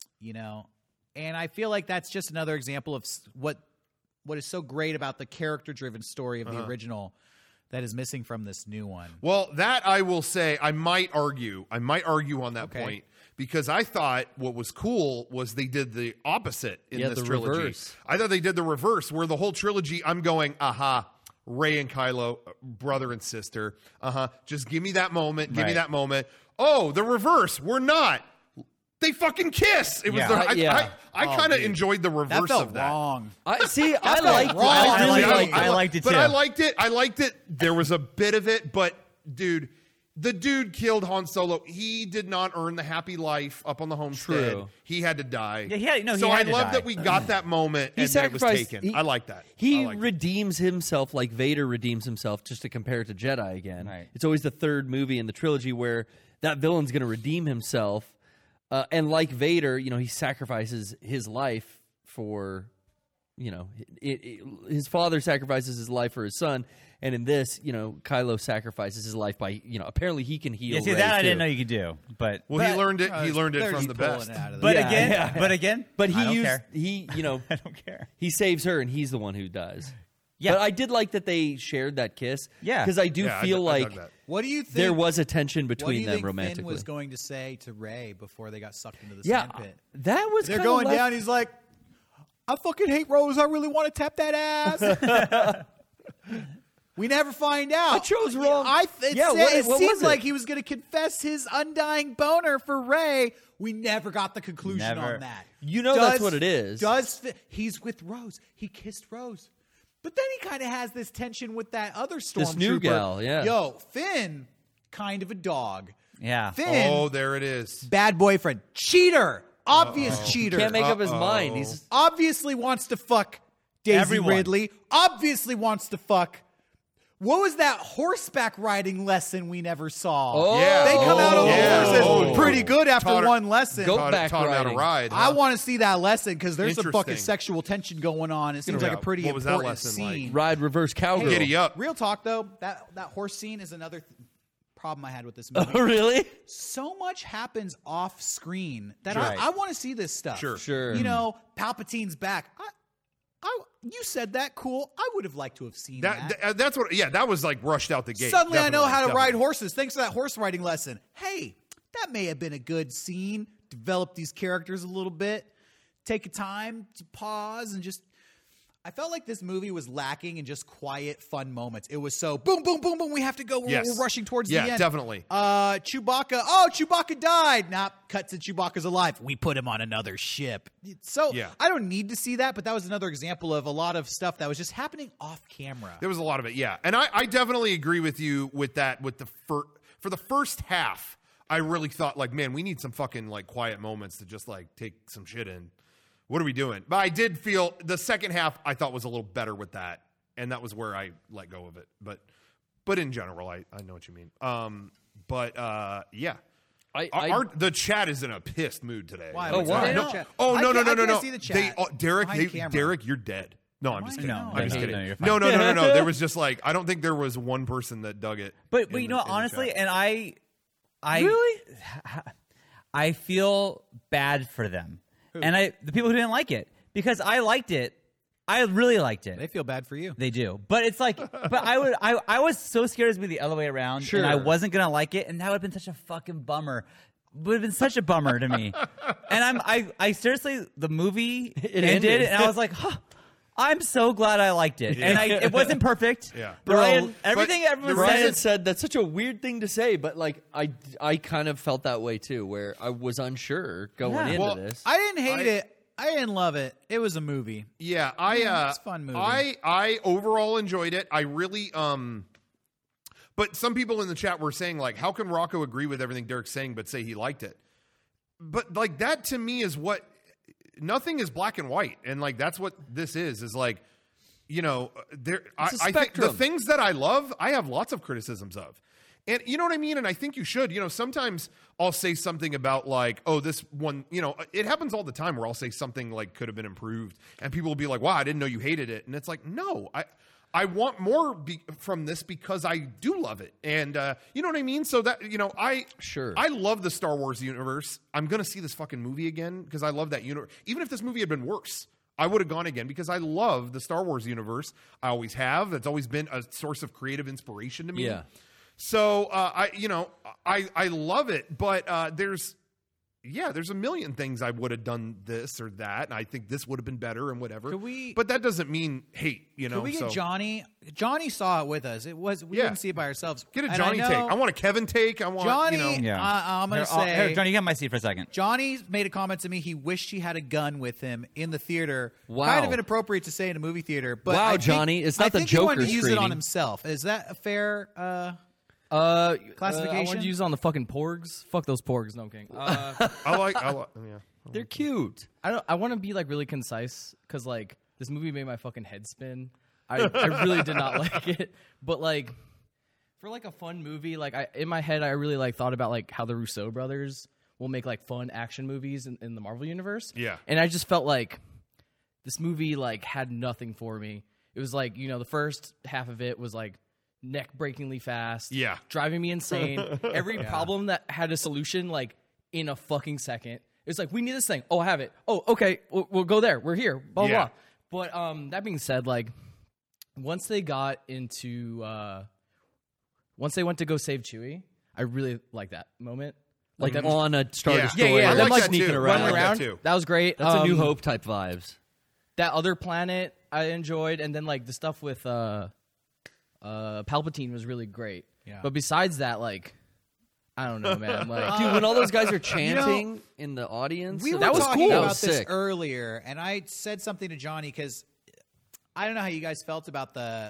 And I feel like that's just another example of what is so great about the character-driven story of the original that is missing from this new one. Well, that I will say, I might argue on that Okay. point because I thought what was cool was they did the opposite in Yeah, this the trilogy. reverse. I thought they did the reverse, where the whole trilogy, I'm going, Rey and Kylo, brother and sister. Just give me that moment. Give me Right. that moment. Oh, the reverse. We're not. They fucking kiss. It was Yeah. I kind of enjoyed the reverse That felt of that. wrong. I liked wrong. I really liked liked it. I liked it But too. I liked it. There was a bit of it, but dude, the dude killed Han Solo. He did not earn the happy life up on the homestead. True. He had to die. Yeah, he had so to I die. love that we got that moment He and that it was sacrificed. taken. I like that. He I liked it. redeems himself like Vader redeems himself. Just to compare it to Jedi again, Right. it's always the third movie in the trilogy where that villain's going to redeem himself, and like Vader, he sacrifices his life for his father sacrifices his life for his son, and in this, Kylo sacrifices his life by, apparently he can heal. Yeah, see, Rey, that I too. didn't know you could do. But Well, he learned it. He learned it They're from just the pulling best. it out of but the- again, But he I don't used care. I don't care. He saves her, and he's the one who dies. Yeah. But I did like that they shared that kiss. Yeah. because I do Yeah, feel I dug like that. What do you think? there was a tension what do between you them think romantically. Finn was going to say to Rey before they got sucked into the yeah, sand pit? that was They're kinda going left- down. He's like, I fucking hate Rose. I really want to tap that ass. We never find out. I chose wrong. It what seemed was it? like he was going to confess his undying boner for Rey. We never got the conclusion Never. on that. That's what it is. He's with Rose. He kissed Rose. But then he kind of has this tension with that other stormtrooper. This new gal, yeah. Yo, Finn, kind of a dog. Yeah. Finn, Oh, there it is. bad boyfriend. Cheater. Obvious cheater. Can't make up his mind. He's Obviously wants to fuck Daisy Everyone. Ridley. Obviously wants to fuck. What was that horseback riding lesson we never saw? Oh. Yeah. They come out on Yeah. the horses Oh. pretty good after Taught her- one lesson. Go Taught, back taught him how to riding. ride. I huh? want to see that lesson because there's some fucking Interesting. sexual tension going on. It seems like a pretty What was that important lesson like? scene. ride reverse cowgirl. Giddy up. Real talk though, that horse scene is another problem I had with this movie. Oh, really? So much happens off screen that Sure. I want to see this stuff. Sure. You know, Palpatine's back. You said that, cool. I would have liked to have seen that. That's what. Yeah, that was like rushed out the gate. Suddenly I know how to Definitely. ride horses. Thanks for that horse riding lesson. Hey, that may have been a good scene. Develop these characters a little bit. Take a time to pause and just... I felt like this movie was lacking in just quiet, fun moments. It was so boom, boom, boom, boom. We have to go. We're Yes. rushing towards the Yeah, end. definitely. Chewbacca. Oh, Chewbacca died. Nah, cut to Chewbacca's alive. We put him on another ship. So Yeah. I don't need to see that, but that was another example of a lot of stuff that was just happening off camera. There was a lot of it, yeah. And I definitely agree with you with that. With the for the first half, I really thought like, man, we need some fucking like quiet moments to just like take some shit in. What are we doing? But I did feel the second half I thought was a little better with that, and that was where I let go of it. But in general, I know what you mean. Yeah. The chat is in a pissed mood today. Why? Oh, What's why? going No, on? Chat. oh I no, no, can't- no, I no, can't no. see the chat Derek, behind camera. Derek, you're dead. No, I'm just kidding. No, I'm just no, kidding. no, you're No, fine. no, no. There was just like I don't think there was one person that dug it. But in you the- know, in the honestly, chat. and I Really? I feel bad for them, and the people who didn't like it, because I liked it. I really liked it. They feel bad for you. They do, but it's like, but I was so scared it was gonna be the other way around, Sure. and I wasn't gonna like it, and that would have been such a fucking bummer. Would have been such a bummer to me. And I seriously, the movie ended, and I was like, huh. I'm so glad I liked it, and it wasn't perfect. Yeah. Brian, But everything everyone Brian says. said that's such a weird thing to say, but like I kind of felt that way too, where I was unsure going Yeah. into Well, this. I didn't hate it. I didn't love it. It was a movie. Yeah, it's a fun movie. I overall enjoyed it. I really but some people in the chat were saying like, how can Rocco agree with everything Derek's saying but say he liked it? But like that to me is what nothing is black and white, and like that's what this is like, you know, there I think the spectrum. things that I love, I have lots of criticisms of. And you know what I mean? And I think you should. You know, sometimes I'll say something about like, oh, this one, you know, it happens all the time where I'll say something like could have been improved. And people will be like, wow, I didn't know you hated it. And it's like, no, I want more from this because I do love it. And you know what I mean? So that, you know, I love the Star Wars universe. I'm going to see this fucking movie again because I love that universe. Even if this movie had been worse, I would have gone again because I love the Star Wars universe. I always have. It's always been a source of creative inspiration to me. Yeah. So I love it, but there's a million things I would have done this or that, and I think this would have been better and whatever. But that doesn't mean hate, you know. Can we get so. Johnny? Johnny saw it with us. We didn't see it by ourselves. Get a And Johnny I take. know I want a Kevin take. I want Johnny. You know, I'm gonna say, Here, Johnny, you got my seat for a second. Johnny made a comment to me. He wished he had a gun with him in the theater. Wow. Kind of inappropriate to say in a movie theater. But Wow, I think, Johnny, it's not I the think he wanted Joker to use it on screening. himself. Is that a fair? I Classification? wanted to use it on the fucking porgs. Fuck those porgs. No, I'm kidding. I like yeah. They're cute. I want to be like really concise because like this movie made my fucking head spin. I really did not like it, but like for like a fun movie, like in my head I really like thought about like how the Russo brothers will make like fun action movies in the Marvel universe. Yeah. and I just felt like this movie like had nothing for me. It was like, the first half of it was like neck-breakingly fast. Yeah. Driving me insane. Every problem that had a solution like in a fucking second. It's like, we need this thing. Oh, I have it. Oh, okay. We'll go there. We're here. Blah, Yeah. blah. But that being said, like once they got into once they went to go save Chewie, I really like that moment. Like them- on a Star Yeah. Destroyer. I them like like that too. running I like that around. too. That was great. That's a New Hope type vibes. That other planet I enjoyed, and then like the stuff with Palpatine was really great. Yeah. But besides that, like I don't know, man. Like Dude, when all those guys are chanting in the audience, We were That was talking cool. about That was this sick. earlier, and I said something to Johnny because I don't know how you guys felt about the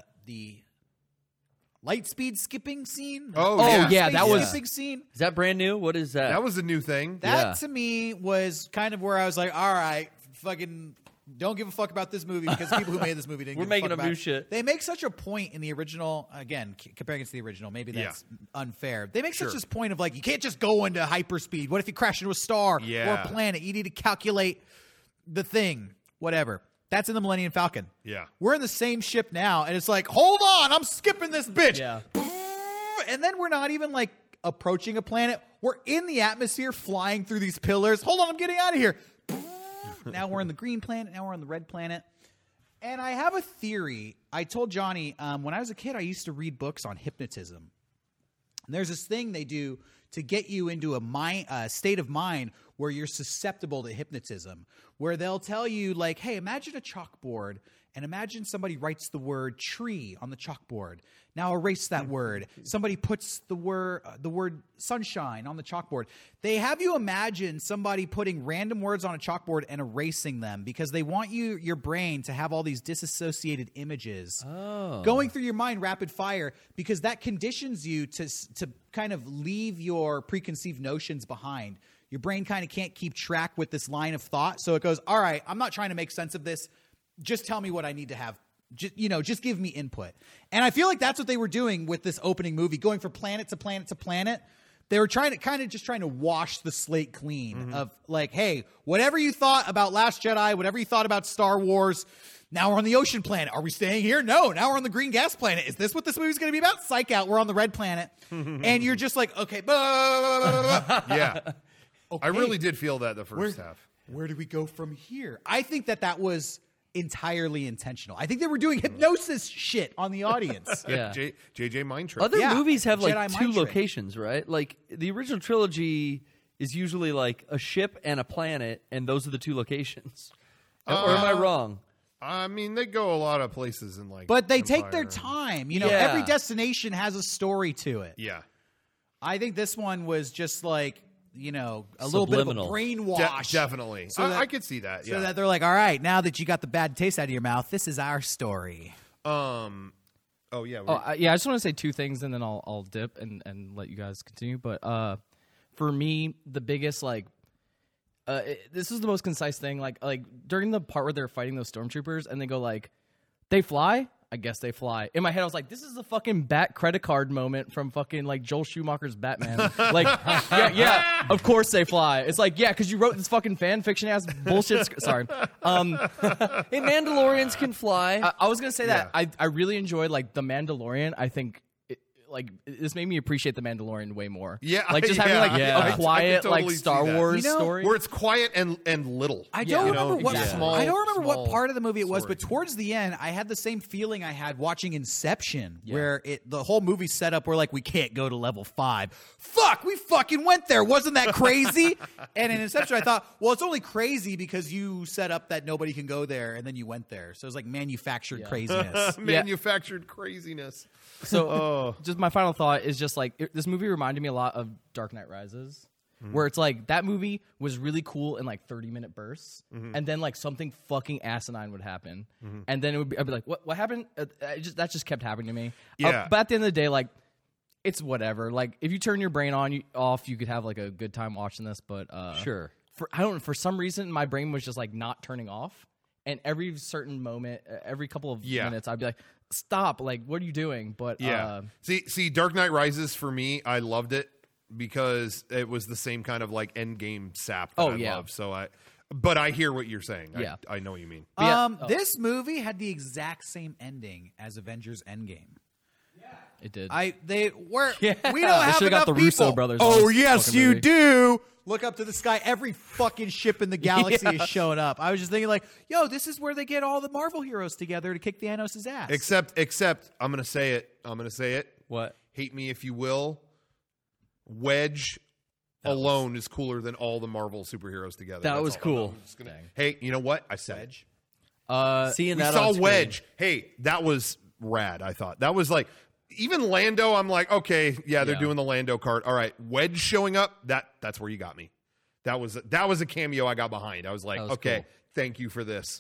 light speed skipping scene. Oh, yeah, Space that was- skipping scene. Is that brand new? What is that? That was a new thing. That Yeah. to me was kind of where I was like, all right, fucking don't give a fuck about this movie because the people who made this movie didn't We're give making a fuck up about new it. shit. They make such a point in the original, again, comparing it to the original, maybe that's unfair. They make such this point of like, you can't just go into hyperspeed. What if you crash into a star or Yeah. a planet? You need to calculate the thing, whatever. That's in the Millennium Falcon. Yeah. We're in the same ship now, and it's like, hold on, I'm skipping this bitch. Yeah. And then we're not even like approaching a planet. We're in the atmosphere flying through these pillars. Hold on, I'm getting out of here. Now we're on the green planet. Now we're on the red planet. And I have a theory. I told Johnny, when I was a kid, I used to read books on hypnotism. And there's this thing they do to get you into a state of mind where you're susceptible to hypnotism, where they'll tell you, like, hey, imagine a chalkboard and imagine somebody writes the word tree on the chalkboard. Now erase that word. Somebody puts the word sunshine on the chalkboard. They have you imagine somebody putting random words on a chalkboard and erasing them because they want your brain to have all these disassociated images going through your mind rapid fire because that conditions you to kind of leave your preconceived notions behind. Your brain kind of can't keep track with this line of thought. So it goes, all right, I'm not trying to make sense of this. Just tell me what I need to have. Just give me input. And I feel like that's what they were doing with this opening movie, going from planet to planet to planet. They were trying to wash the slate clean of like, hey, whatever you thought about Last Jedi, whatever you thought about Star Wars, now we're on the ocean planet. Are we staying here? No, now we're on the green gas planet. Is this what this movie's going to be about? Psych out. We're on the red planet. And you're just like, okay. Yeah. Okay. I really did feel that the first half. Where do we go from here? I think that was entirely intentional. I think they were doing hypnosis shit on the audience. Yeah. JJ Mind Trick. Other Yeah. movies have like Jedi two mind trick. locations, right? Like the original trilogy is usually like a ship and a planet, and those are the two locations. Or am I wrong? I mean, they go a lot of places in like. But they take their Empire. time. Yeah. Every destination has a story to it. Yeah. I think this one was just like, a little bit of a Subliminal. brainwash. Definitely. So that- I could see that. So Yeah. that they're like, all right, now that you got the bad taste out of your mouth, this is our story. Oh yeah. yeah, I just want to say two things and then I'll dip and let you guys continue. But for me, the biggest this is the most concise thing. Like during the part where they're fighting those stormtroopers and they go like, they fly. I guess they fly. In my head, I was like, this is the fucking Bat credit card moment from fucking like Joel Schumacher's Batman. Like, yeah, of course they fly. It's like, yeah, because you wrote this fucking fan fiction ass bullshit. Sorry. Hey, Mandalorians can fly. I was gonna say that Yeah. I really enjoyed like the Mandalorian. I think this made me appreciate the Mandalorian way more. Yeah, like just having yeah. like Yeah. I a could quiet totally like see Star that. Wars You know, story. Where it's quiet and little. I don't remember what exactly. small- I don't remember what small part of the movie it was, story. but towards the end, I had the same feeling I had watching Inception, where the whole movie set up. We're like, we can't go to level 5. Fuck, we fucking went there. Wasn't that crazy? And in Inception, I thought, well, it's only crazy because you set up that nobody can go there, and then you went there. So it's like manufactured craziness. Manufactured craziness. So, just my final thought is just like this movie reminded me a lot of Dark Knight Rises, where it's like that movie was really cool in like 30-minute bursts, and then like something fucking asinine would happen, and then I'd be like, what happened? That just kept happening to me. Yeah. But at the end of the day, like it's whatever. Like if you turn your brain off, you could have like a good time watching this. But Sure. for some reason, my brain was just like not turning off. And every certain moment, every couple of minutes, I'd be like, stop, like, what are you doing? But Yeah. See, Dark Knight Rises for me, I loved it because it was the same kind of like end game sap that I love. So But I hear what you're saying. Yeah. I know what you mean. This movie had the exact same ending as Avengers Endgame. It did. We don't They have should've enough got the Russo people. brothers on Oh this yes, fucking you movie. do. Look up to the sky. Every fucking ship in the galaxy is showing up. I was just thinking, like, yo, this is where they get all the Marvel heroes together to kick Thanos' ass. Except, I'm gonna say it. What? Hate me if you will. Wedge alone is cooler than all the Marvel superheroes together. That That's was all. cool. I'm just gonna- hey, you know what? I said Wedge. Seeing we that saw on screen. Wedge. Hey, that was rad. I thought that was like even Lando. I'm like, okay, yeah, they're Yeah. doing the Lando card. All right, Wedge showing up. That's where you got me. That was a cameo I got behind. I was like, was okay, cool. thank you for this.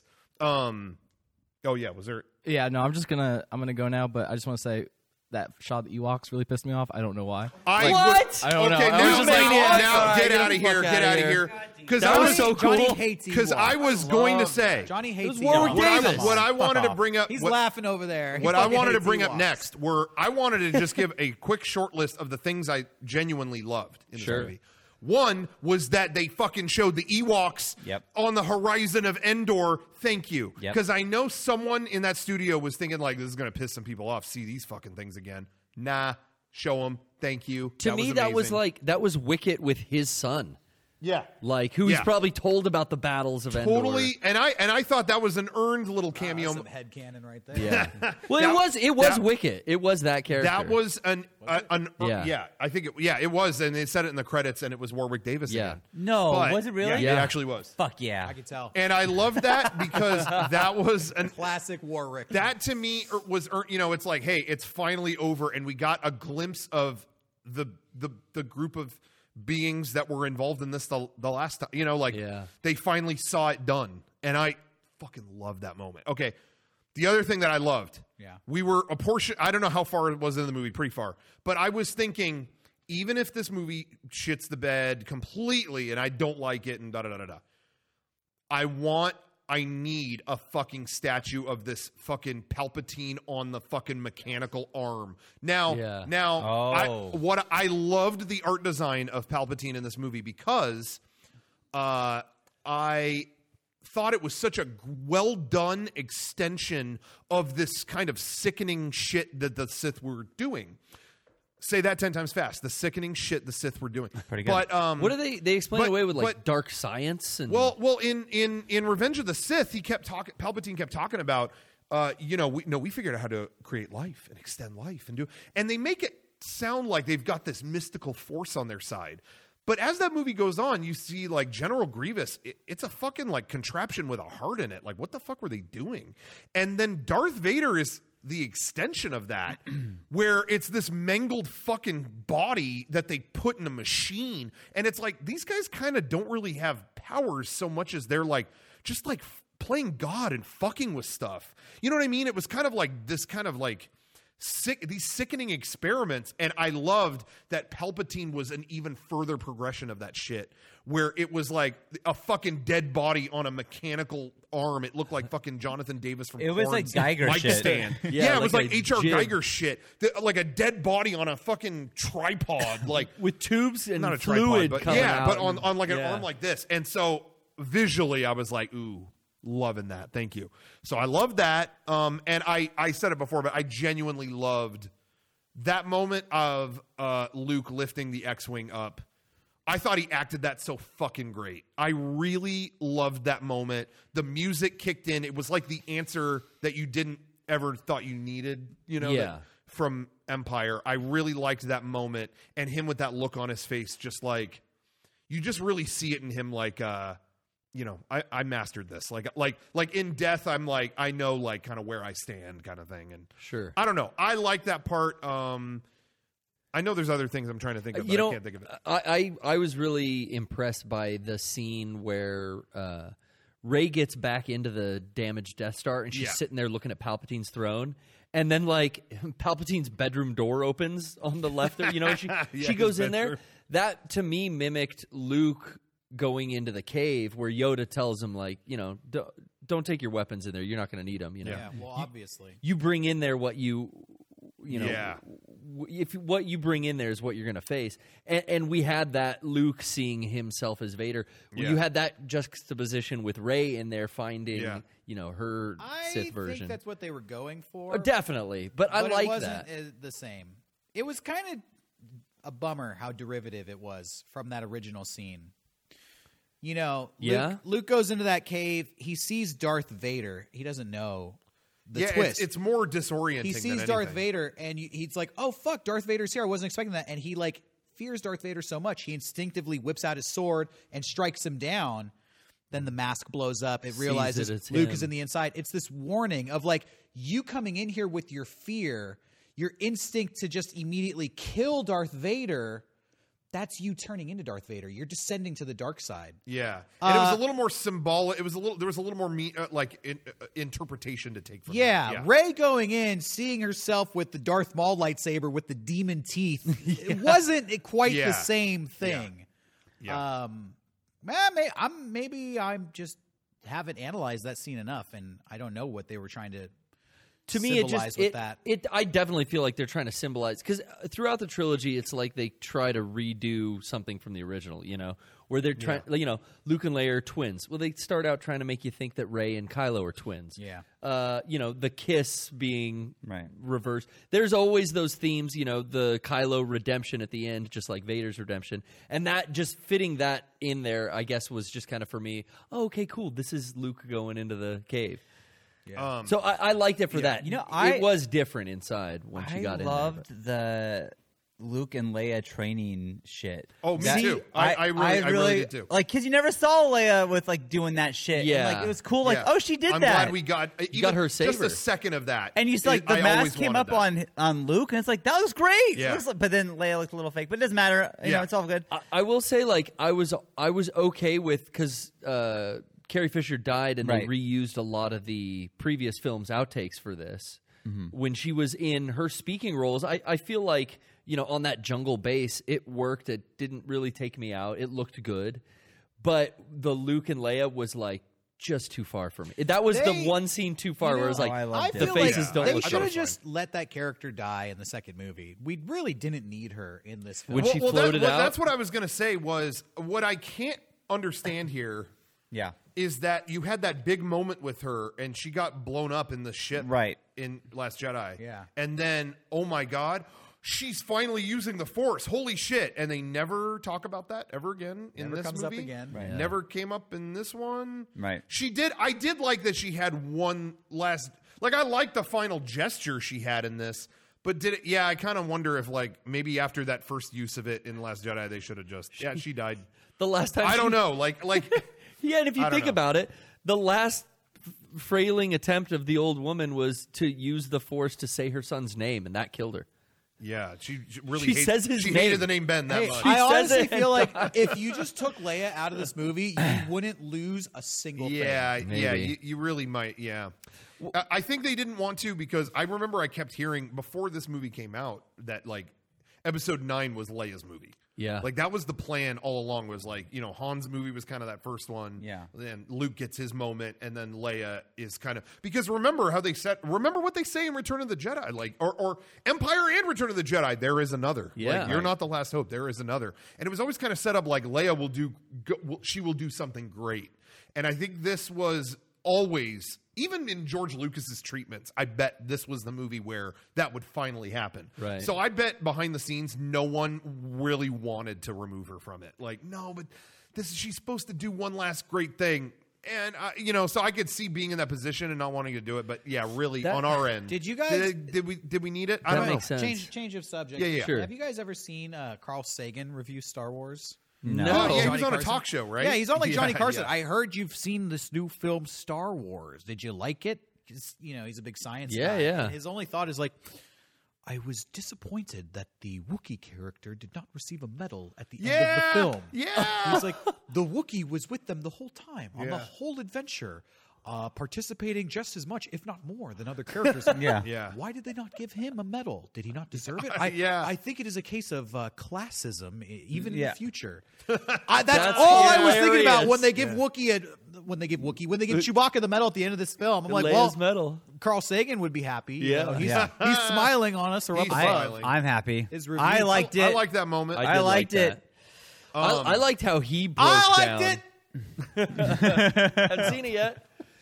Oh yeah, was there? Yeah, no, I'm gonna go now, but I just want to say that shot of the Ewoks really pissed me off. I don't know why. What? I don't know. Okay, I was now, just like, now oh, get get out the of here. fuck Get outta out of here. here. Because That I was was so cool. Johnny hates Because Ewoks. I was going to say Johnny hates Warwick Ewoks. Davis. what I wanted to Fuck bring off. up. He's what- laughing over there. He What I fucking wanted to hates bring up Ewoks. next were I wanted to just give a quick short list of the things I genuinely loved in this Sure. movie. One was that they fucking showed the Ewoks Yep. on the horizon of Endor. Thank you. Yep. Because I know someone in that studio was thinking, like, this is going to piss some people off. See these fucking things again. Nah, show them. Thank you. To me, that was amazing. like that was Wicket with his son, Yeah. like who he's Yeah. probably told about the battles of Endor. Totally. And I thought that was an earned little cameo. Some headcanon right there. Yeah. Well, That- it was that- Wicket. It was that character. That was Yeah. I think it was, and they said it in the credits, and it was Warwick Davis. Yeah. again. No, But- was it really? Yeah, Yeah. it actually was. Fuck yeah. I could tell. And I love that because that was an Classic Warwick. that to me was it's like, hey, it's finally over, and we got a glimpse of the group of beings that were involved in this the last time. Yeah. They finally saw it done, and I fucking love that moment. Okay. The other thing that I loved, Yeah. we were a portion. I don't know how far it was in the movie, pretty far. But I was thinking, even if this movie shits the bed completely, and I don't like it, and I need a fucking statue of this fucking Palpatine on the fucking mechanical arm. Now, Yeah. I loved the art design of Palpatine in this movie because I thought it was such a well done extension of this kind of sickening shit that the Sith were doing. Say that 10 times fast. The sickening shit the Sith were doing. Pretty good. But What do they explain but- away with like but- dark science and well, in Revenge of the Sith, he kept talking. Palpatine kept talking about, we figured out how to create life and extend life and they make it sound like they've got this mystical force on their side. But as that movie goes on, you see like General Grievous. It's a fucking like contraption with a heart in it. Like, what the fuck were they doing? And then Darth Vader is the extension of that, where it's this mangled fucking body that they put in a machine. And it's like, these guys kind of don't really have powers so much as they're like, just like playing God and fucking with stuff. You know what I mean? It was kind of like this kind of like these sickening experiments. And I loved that Palpatine was an even further progression of that shit, where it was like a fucking dead body on a mechanical arm. It looked like fucking Jonathan Davis from It was like Korn's Geiger mic shit. stand. Yeah, it was like like a H.R. jig. Geiger shit. Like a dead body on a fucking tripod. Like with tubes and not a fluid tripod, but coming yeah, out but and- on like an yeah. arm like this. And so visually, I was like, ooh, loving that. Thank you. So I loved that. And I said it before, but I genuinely loved that moment of Luke lifting the X-Wing up. I thought he acted that so fucking great. I really loved that moment. The music kicked in. It was like the answer that you didn't ever thought you needed, Yeah. from Empire. I really liked that moment, and him with that look on his face, just like, you just really see it in him, like, I mastered this. Like in death, I'm like, I know, like, kind of where I stand, kind of thing. And Sure. I don't know. I like that part. I know there's other things I'm trying to think of, but I can't think of it. I was really impressed by the scene where Rey gets back into the damaged Death Star and she's Yeah. sitting there looking at Palpatine's throne. And then, like, Palpatine's bedroom door opens on the left there, and she Yeah, goes his in there. bedroom. That, to me, mimicked Luke going into the cave where Yoda tells him, like, don't take your weapons in there. You're not going to need them, Yeah, well, obviously. You bring in there what you Yeah. if what you bring in there is what you're going to face. And we had that Luke seeing himself as Vader. Yeah. You had that juxtaposition with Rey in there finding, her Sith I version. think that's what they were going for. Definitely, but I like it wasn't that. the same. It was kind of a bummer how derivative it was from that original scene. Luke goes into that cave. He sees Darth Vader. He doesn't know the twist. It's more disorienting. He sees than Darth anything. Vader, and he's like, "Oh fuck, Darth Vader's here! I wasn't expecting that." And he fears Darth Vader so much, he instinctively whips out his sword and strikes him down. Then the mask blows up. It realizes it's Luke him. is in the inside. It's this warning of you coming in here with your fear, your instinct to just immediately kill Darth Vader. That's you turning into Darth Vader. You're descending to the dark side. Yeah, and it was a little more symbolic. There was a little more interpretation to take from that. Yeah, Rey going in, seeing herself with the Darth Maul lightsaber with the demon teeth. It wasn't quite the same thing. Yeah. Maybe I just haven't analyzed that scene enough, and I don't know what they were trying to. To me, that. I definitely feel like they're trying to symbolize, because throughout the trilogy, it's like they try to redo something from the original. Where they're trying. Luke and Leia are twins. Well, they start out trying to make you think that Rey and Kylo are twins. Yeah. The kiss being reversed. There's always those themes. The Kylo redemption at the end, just like Vader's redemption, and that just fitting that in there, I guess, was just kind of for me. Oh, okay, cool. This is Luke going into the cave. Yeah. So I liked it for that. It was different inside when she got in there. I loved the Luke and Leia training shit. Oh, me too. I really did too. Because you never saw Leia with doing that shit. Yeah. And, it was cool. Oh, she did I'm that. glad we got her saber. Just a second of that. And you see, the I always mask came wanted up that. on Luke, and it's that was great. Yeah. But then Leia looked a little fake. But it doesn't matter. You know, it's all good. I will say, I was okay with, because Carrie Fisher died, and they reused a lot of the previous films' outtakes for this. Mm-hmm. When she was in her speaking roles, I feel like, on that jungle base, it worked. It didn't really take me out. It looked good. But the Luke and Leia was, just too far for me. That was the one scene too far where it was I loved it. the faces don't they look should have good. just let that character die in the second movie. We really didn't need her in this film. When she floated out. That's what I was going to say was, what I can't understand here Yeah. is that you had that big moment with her and she got blown up in the ship in Last Jedi. Yeah. And then, oh my God, she's finally using the Force. Holy shit. And they never talk about that ever again in Never this comes up movie. again. Right. Never came up in this one. Right. I did like that she had one last, I like the final gesture she had in this. But did it? Yeah, I kind of wonder if, maybe after that first use of it in Last Jedi, they should have just. She died. The last time I don't know. Yeah, and if you I don't think know. about it, the last frailing attempt of the old woman was to use the Force to say her son's name, and that killed her. Yeah, she really She says his she name. hated the name Ben that much. I says honestly it. feel like if you just took Leia out of this movie, you wouldn't lose a single thing. Yeah, Maybe. you really might. Yeah, I think they didn't want to, because I remember I kept hearing before this movie came out that Episode 9 was Leia's movie. Yeah. That was the plan all along, was Han's movie was kind of that first one. Yeah. Then Luke gets his moment, and then Leia is kind of, because remember what they say in Return of the Jedi, or Empire and Return of the Jedi, there is another. Yeah. You're not the last hope. There is another. And it was always kind of set up Leia will do something great. And I think this was always, even in George Lucas's treatments, I bet this was the movie where that would finally happen. Right. So I bet behind the scenes, no one really wanted to remove her from it. No, but she's supposed to do one last great thing. And, so I could see being in that position and not wanting to do it. But yeah, really, on our end. Did you guys- Did we need it? I That don't know. makes sense. Change of subject. Yeah. Sure. Have you guys ever seen Carl Sagan review Star Wars? No. Oh, yeah, he Johnny was on a Carson? talk show, right? Yeah, he's on Johnny Yeah, Carson. yeah. I heard you've seen this new film Star Wars. Did you like it? 'Cause, he's a big science guy. Yeah. And his only thought is I was disappointed that the Wookiee character did not receive a medal at the end of the film. Yeah. He's like, the Wookiee was with them the whole time on the Yeah. whole adventure, participating just as much, if not more, than other characters. Yeah. Yeah. Why did they not give him a medal? Did he not deserve it? Yeah. I think it is a case of classism, even in Yeah. the future. That's all I was thinking about hilarious. when they give Wookiee when they give Chewbacca the medal at the end of this film. I'm like, well, medal. Carl Sagan would be happy. Yeah. He's smiling on us. Or up He's above. smiling. I'm happy. His review- I liked it. I like that moment. I liked it. I liked how he broke I liked down. Haven't seen it yet.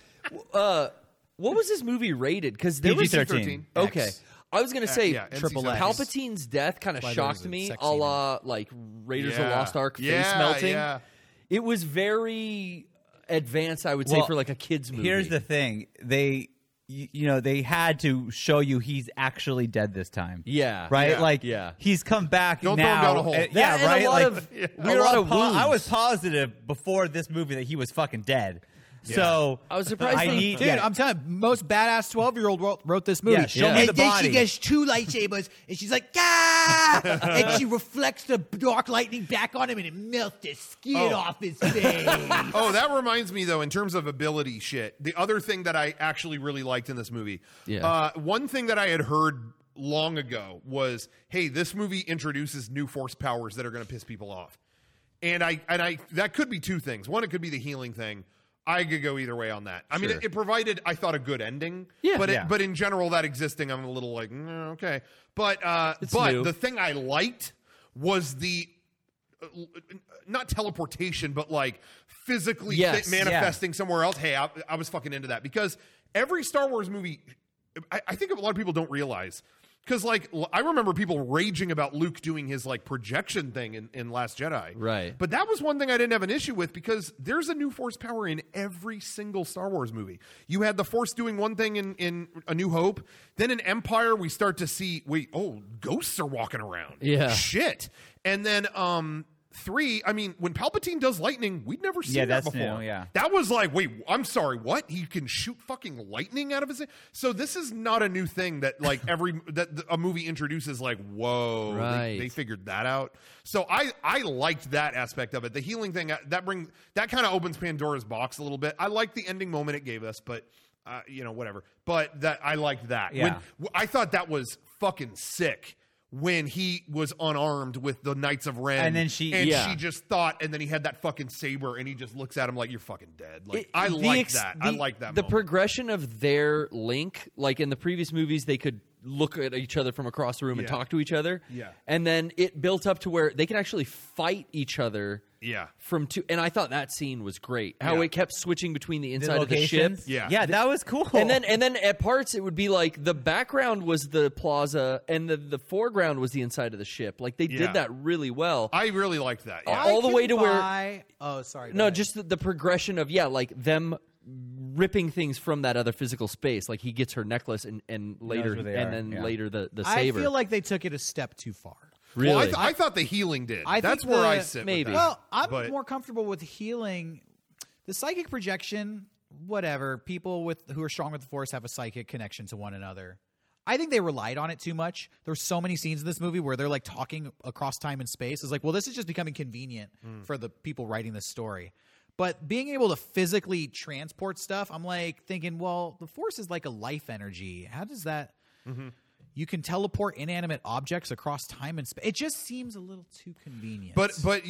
What was this movie rated? Because there was PG-13. Okay. I was going to say yeah, Triple X. Palpatine's death kind of Why shocked there's a me, sex a scene la like Raiders of the Yeah. Lost Ark Yeah, face melting. yeah. It was very advanced, I would say, Well, for like a kid's movie. Here's the thing. They had to show you he's actually dead this time. Yeah. Right? Yeah. Like, Yeah. he's come back Don't throw now. him down a hole. Yeah, That and right? a lot Like, of, we a were lot all of wounds. I was positive before this movie that he was fucking dead. So I was surprised I they- need, Dude, I'm telling you, most badass 12-year-old wrote this movie. Yeah, show me and the then body. she gets 2 lightsabers, and she's like, ah! And she reflects the dark lightning back on him, and it melts the skin off his face. Oh, that reminds me, though, in terms of ability shit, the other thing that I actually really liked in this movie, one thing that I had heard long ago was, hey, this movie introduces new force powers that are going to piss people off. And I that could be 2 things. One, it could be the healing thing. I could go either way on that. I mean, it provided, I thought, a good ending. Yeah. But in general, that existing, I'm a little like, okay. But new. the thing I liked was the not teleportation, but like physically Yes. manifesting somewhere else. Hey, I was fucking into that because every Star Wars movie, I think a lot of people don't realize. Because, like, I remember people raging about Luke doing his, like, projection thing in Last Jedi. Right. But that was one thing I didn't have an issue with because there's a new Force power in every single Star Wars movie. You had the Force doing one thing in A New Hope. Then in Empire, we start to see, ghosts are walking around. Yeah. Shit. And then 3, I mean, when Palpatine does lightning, we'd never seen that that's before. new, yeah. That was like, wait, I'm sorry, what? He can shoot fucking lightning out of his... So this is not a new thing that, like, a movie introduces, like, whoa, Right. they figured that out. So I liked that aspect of it. The healing thing, that kind of opens Pandora's box a little bit. I liked the ending moment it gave us, but, whatever. But that I liked that. Yeah. I thought that was fucking sick. When he was unarmed with the Knights of Ren, And then she just thought, and then he had that fucking saber, and he just looks at him like, "You're fucking dead." Like I like that. I like that. The moment. progression of their link, like in the previous movies, they could look at each other from across the room and Yeah. talk to each other. Yeah. And then it built up to where they can actually fight each other. Yeah. From 2, and I thought that scene was great. How Yeah. it kept switching between the the inside of the ship. locations. Yeah. that was cool. And then at parts it would be like the background was the plaza and the foreground was the inside of the ship. Like they Yeah. did that really well. I really liked that. Yeah. all the way to where Oh, sorry. go no, ahead. just the progression of like them ripping things from that other physical space. Like he gets her necklace and later where they and are, then yeah. later the I saber. feel like they took it a step too far. really. Well, I thought the healing did. I That's think where the- I sit. maybe. With that. Well, I'm But- more comfortable with healing. The psychic projection, whatever. People who are strong with the Force have a psychic connection to one another. I think they relied on it too much. There's so many scenes in this movie where they're like talking across time and space. It's like, well, this is just becoming convenient for the people writing this story. But being able to physically transport stuff, I'm like thinking, well, the Force is like a life energy. How does that? You can teleport inanimate objects across time and space. It just seems a little too convenient. But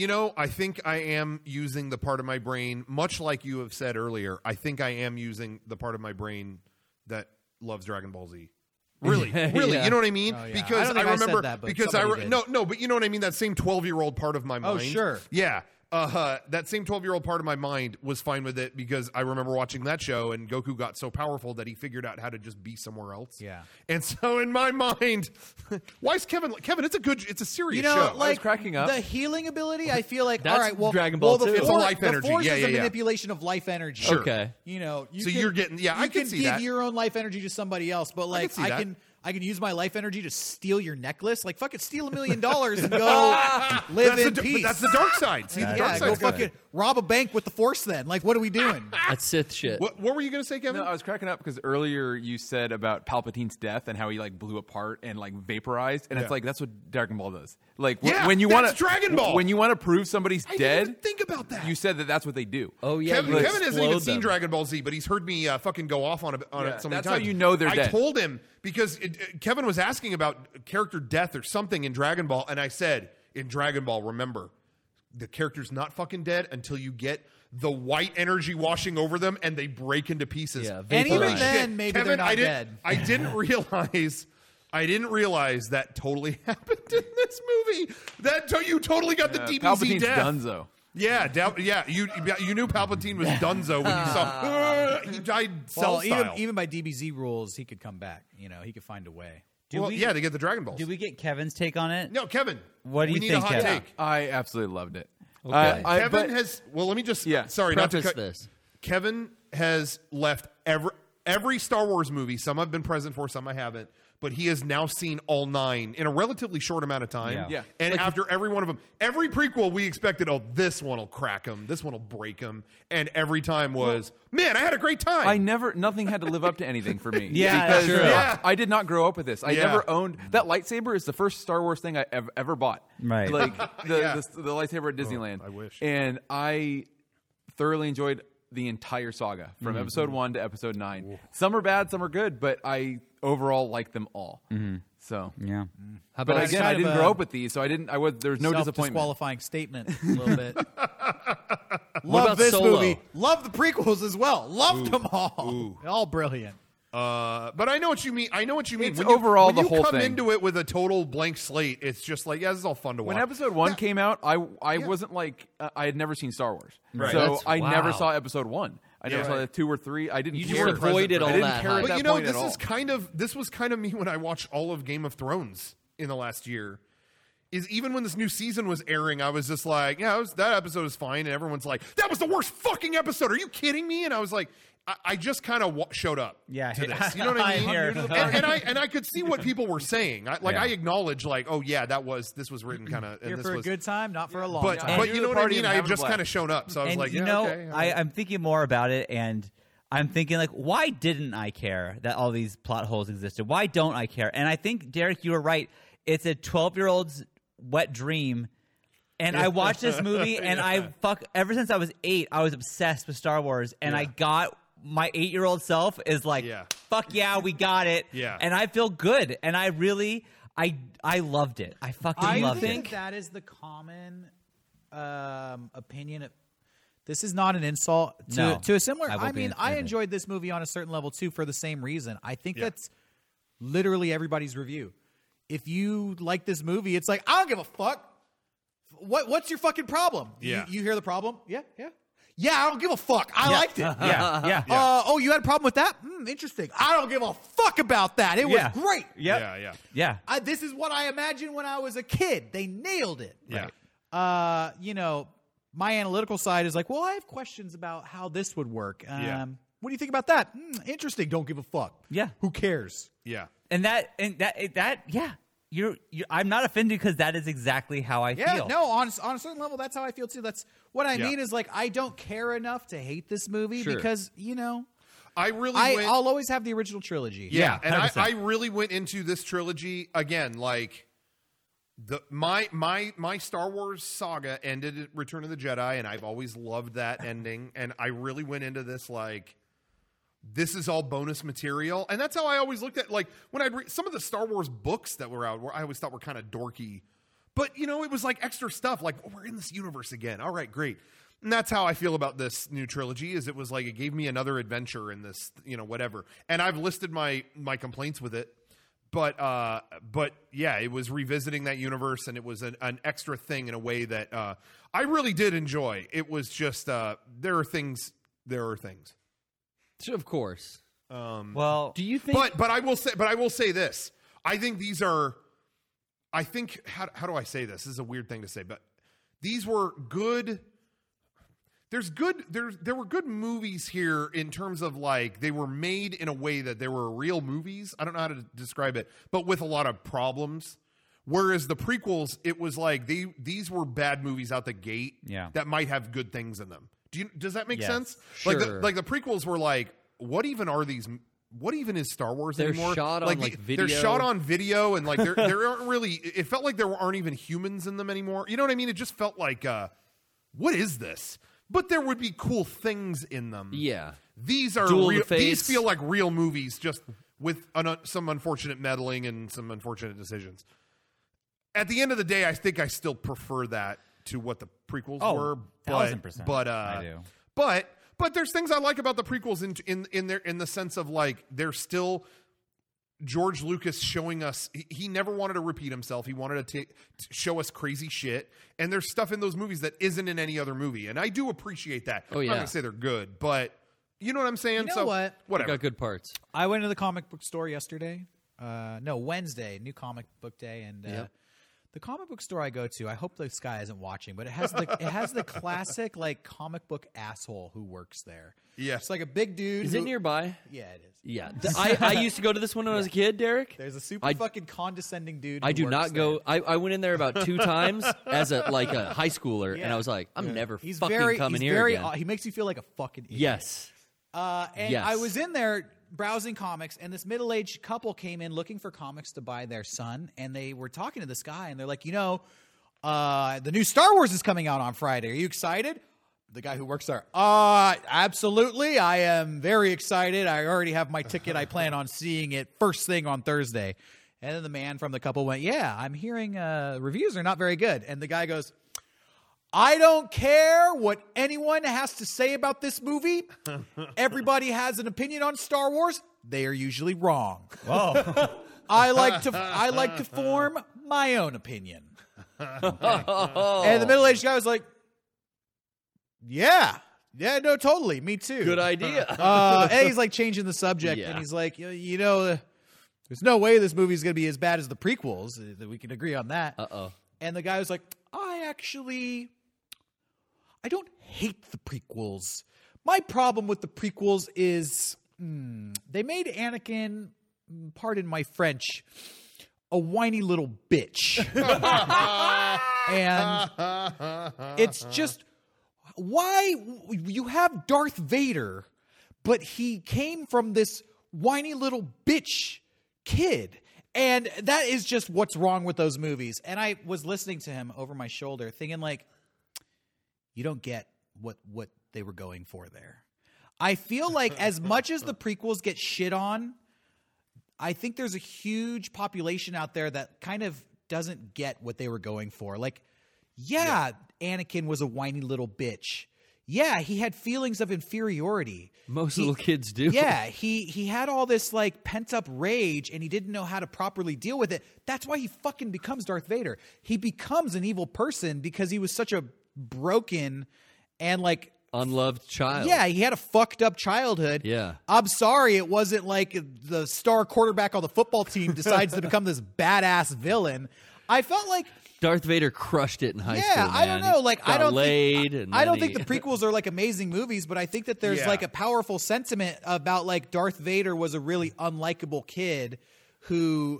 I think I am using the part of my brain, much like you have said earlier. I think I am using the part of my brain that loves Dragon Ball Z. Really, really, Yeah. you know what I mean? Oh, yeah. Because I don't think I said remember that, but because somebody did. no, but you know what I mean. That same 12-year-old part of my mind. sure. Yeah. That same 12-year-old part of my mind was fine with it because I remember watching that show and Goku got so powerful that he figured out how to just be somewhere else. Yeah. And so in my mind, why is Kevin? It's a serious you know, show. like cracking up. the healing ability, I feel like That's all right. Well, Dragon Ball the too. It's a life energy. The Force Yeah, is yeah, a yeah. manipulation of life energy. Sure. Okay. You know, So you're getting- yeah, I can can see give that. your own life energy to somebody else, but like see that. I can use my life energy to steal your necklace. Like fucking steal $1 million and go live in peace. But that's the dark side. See, the dark yeah, go side's good. fucking rob a bank with the Force. Then, like, what are we doing? That's Sith shit. What were you going to say, Kevin? No, I was cracking up because earlier you said about Palpatine's death and how he like blew apart and like vaporized, and Yeah. it's like that's what Dragon Ball does. Like Yeah, when you that's want Dragon Ball. when you want to prove somebody's I didn't dead, even think about that. you said that that's what they do. Oh yeah, Kevin, you Kevin hasn't even explode seen them. Dragon Ball Z, but he's heard me fucking go off on it so many that's times. how you know they're I dead. told him because Kevin was asking about character death or something in Dragon Ball, and I said, in Dragon Ball, remember, the character's not fucking dead until you get the white energy washing over them and they break into pieces. Yeah, And even vaporized. then, maybe Kevin, they're not I didn't, dead. I didn't realize that totally happened in this movie. You totally got the DBZ Palpatine's death. Dunzo. Yeah, you knew Palpatine was Dunzo when you saw he died cell Well, style. even by DBZ rules, he could come back. He could find a way. Yeah, they get the Dragon Balls. Do we get Kevin's take on it? No, Kevin. What do we you need think, a hot Kevin? take. I absolutely loved it. Okay. Kevin but- has. Well, let me just. Yeah, sorry, not to preface cut. this. Kevin has left every Star Wars movie. Some I've been present for, some I haven't. But he has now seen all 9 in a relatively short amount of time. Yeah. Yeah. And after every one of them, every prequel we expected, this one will crack him, this one will break him, and every time was, man, I had a great time. Nothing had to live up to anything for me. Yeah, because sure. Yeah. I did not grow up with this. I Yeah. never owned that lightsaber. Is the first Star Wars thing I ever bought. Right. like Yeah. the lightsaber at Disneyland. I wish. And I thoroughly enjoyed the entire saga from episode 1 to episode 9. Some are bad, some are good, but I overall like them all. So Yeah. How But about It's again, kind I of didn't a grow up with these, so I was there's no disappointment. Self-disqualifying statement a little bit. What Love about this Solo? movie. Love the prequels as well. Loved them all. All brilliant. But I know what you mean. It's when overall when the you whole come thing. into it with a total blank slate, it's just like, this is all fun to watch. When episode 1 came out, I wasn't like I had never seen Star Wars, Right. so That's- I never wow. saw episode 1. I never Yeah. saw the 2 or 3. I didn't You care. just avoided all I didn't that care hype. at But that you know, point at all. this was kind of me when I watched all of Game of Thrones in the last year. Is even when this new season was airing, I was just like, that episode is fine, and everyone's like, that was the worst fucking episode. Are you kidding me? And I was like, I just kind of showed up Yeah, to this. You know what I mean? here. and I could see what people were saying. I Yeah. acknowledge, like, this was written kind of. Here this for a was, good time, not for a long but time. but You're you the know what I party mean? and I had having a just blast. kind of shown up, so I was And like, you know, okay. I'm thinking more about it, and I'm thinking like, why didn't I care that all these plot holes existed? Why don't I care? And I think, Derek, you were right. It's a 12-year-old's wet dream. And I watched this movie, and ever since I was 8, I was obsessed with Star Wars, and I got my 8-year-old self is like, Yeah. fuck yeah, we got it. Yeah. And I feel good, and I really, I loved it. I fucking I loved think it. that is the common opinion. This is not an insult No, to a similar. I I won't be mean, in- I with it. enjoyed this movie on a certain level too for the same reason. I think Yeah. that's literally everybody's review. If you like this movie, it's like, I don't give a fuck. What's your fucking problem? Yeah. You hear the problem? Yeah. I don't give a fuck. I liked it. Yeah. Oh, you had a problem with that? Interesting. I don't give a fuck about that. It Yeah. was great. Yep. Yeah. This is what I imagined when I was a kid. They nailed it. Yeah. My analytical side is like, well, I have questions about how this would work. Yeah. What do you think about that? Interesting. Don't give a fuck. Yeah. Who cares? Yeah. And that, yeah. You're I'm not offended because that is exactly how I Yeah, feel. no, on a certain level, that's how I feel too. That's what I Yeah. mean is like, I don't care enough to hate this movie Sure. because, I really went. I'll always have the original trilogy. Yeah, and 100%. I really went into this trilogy again like my Star Wars saga ended at Return of the Jedi, and I've always loved that ending. And I really went into this like, this is all bonus material, and that's how I always looked at like when I'd read some of the Star Wars books that were out. Where I always thought were kind of dorky, but it was like extra stuff. Like, we're in this universe again. All right, great. And that's how I feel about this new trilogy. Is it was like it gave me another adventure in this, whatever. And I've listed my complaints with it, but yeah, it was revisiting that universe, and it was an extra thing in a way that I really did enjoy. It was just there are things. Of course. Well, Do you think? But I will say this. I think these are. I think how do I say this? This is a weird thing to say, but these were good. There were good movies here in terms of like they were made in a way that they were real movies. I don't know how to describe it, but with a lot of problems. Whereas the prequels, it was like these were bad movies out the gate. Yeah. That might have good things in them. Does that make Yes. sense? Sure. Like the prequels were like, what even are these? What even is Star Wars They're anymore? shot on, like, They're video. shot on video, and like there aren't really. It felt like there aren't even humans in them anymore. You know what I mean? It just felt like, what is this? But there would be cool things in them. Yeah. These are Duel of real, the these Fates. feel like real movies, just with some unfortunate meddling and some unfortunate decisions. At the end of the day, I think I still prefer that to what the prequels Oh, were. 1000%. But I do. But there's things I like about the prequels in the sense of like they're still George Lucas showing us he never wanted to repeat himself. He wanted to show us crazy shit. And there's stuff in those movies that isn't in any other movie. And I do appreciate that. Oh, I'm yeah. not going to say they're good, but you know what I'm saying? You know so what? Whatever. Got good parts. I went to the comic book store yesterday. Wednesday, new comic book day, and Yep. the comic book store I go to. I hope this guy isn't watching, but it has the classic like comic book asshole who works there. Yeah. It's like a big dude. Is it nearby? Yeah, it is. Yeah. I used to go to this one when I was a kid, Derek. There's a super fucking condescending dude. I who do works not go. there. I went in there about 2 times as a high schooler, and Yeah. I was like, I'm never He's fucking very, coming he's here very, again. He makes you feel like a fucking idiot. Yes. And Yes. I was in there browsing comics, and this middle-aged couple came in looking for comics to buy their son, and they were talking to this guy, and they're like, the new Star Wars is coming out on Friday. Are you excited? The guy who works there, absolutely. I am very excited. I already have my ticket. I plan on seeing it first thing on Thursday. And then the man from the couple went, yeah, I'm hearing reviews are not very good. And the guy goes, I don't care what anyone has to say about this movie. Everybody has an opinion on Star Wars. They are usually wrong. Whoa. I like to form my own opinion. And the middle-aged guy was like, yeah, no, totally, me too. Good idea. And he's like changing the subject, Yeah. and he's like, there's no way this movie is going to be as bad as the prequels. That we can agree on that. Uh-oh. And the guy was like, I don't hate the prequels. My problem with the prequels is they made Anakin, pardon my French, a whiny little bitch. And it's just, why you have Darth Vader, but he came from this whiny little bitch kid. And that is just what's wrong with those movies. And I was listening to him over my shoulder thinking like, you don't get what they were going for there. I feel like as much as the prequels get shit on, I think there's a huge population out there that kind of doesn't get what they were going for. Like, yeah. Anakin was a whiny little bitch. Yeah, he had feelings of inferiority. Most little kids do. Yeah, he had all this like pent up rage and he didn't know how to properly deal with it. That's why he fucking becomes Darth Vader. He becomes an evil person because he was such a broken and like Unloved child. yeah, he had a fucked up childhood. Yeah. I'm sorry it wasn't like the star quarterback on the football team decides to become this badass villain. I felt like Darth Vader crushed it in high school. yeah, I don't man. know. He Like, got I don't laid, think, and I don't then think the prequels are like amazing movies, but I think that there's Yeah. like a powerful sentiment about like Darth Vader was a really unlikable kid who,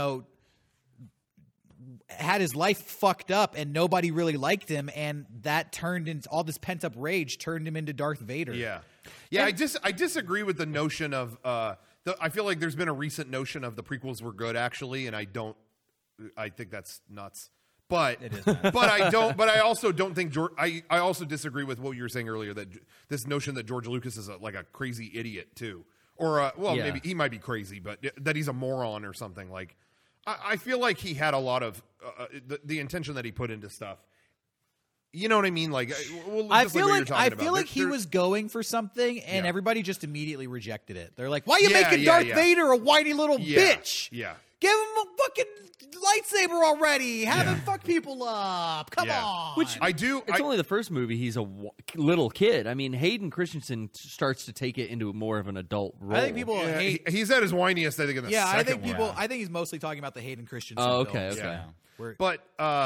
had his life fucked up and nobody really liked him, and that turned into all this pent up rage turned him into Darth Vader. Yeah. I disagree with the notion of I feel like there's been a recent notion of the prequels were good actually, and I think that's nuts. But it is but I also don't think I also disagree with what you were saying earlier, that this notion that George Lucas is like a crazy idiot too. Or Yeah. maybe he might be crazy, but that he's a moron or something. Like I feel like he had a lot of the intention that he put into stuff. You know what I mean? Like I feel like he was going for something, and Yeah. everybody just immediately rejected it. They're like, "Why are you Yeah, making yeah, Darth yeah. Vader a whiny little bitch? Yeah. Give him a fucking lightsaber already. Have him fuck people up. Come Yeah. on." Which I do. It's only the first movie. He's a little kid. I mean, Hayden Christensen starts to take it into more of an adult role. I think people Yeah, hate. he's at his whiniest, I think, in the Yeah, second I think one. people. I think he's mostly talking about the Hayden Christensen. Oh, okay, films. okay. Yeah. We're But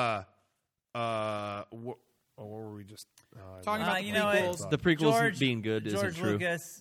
what were we just talking about the you know what? prequels. The prequels George, being good isn't George true. Lucas,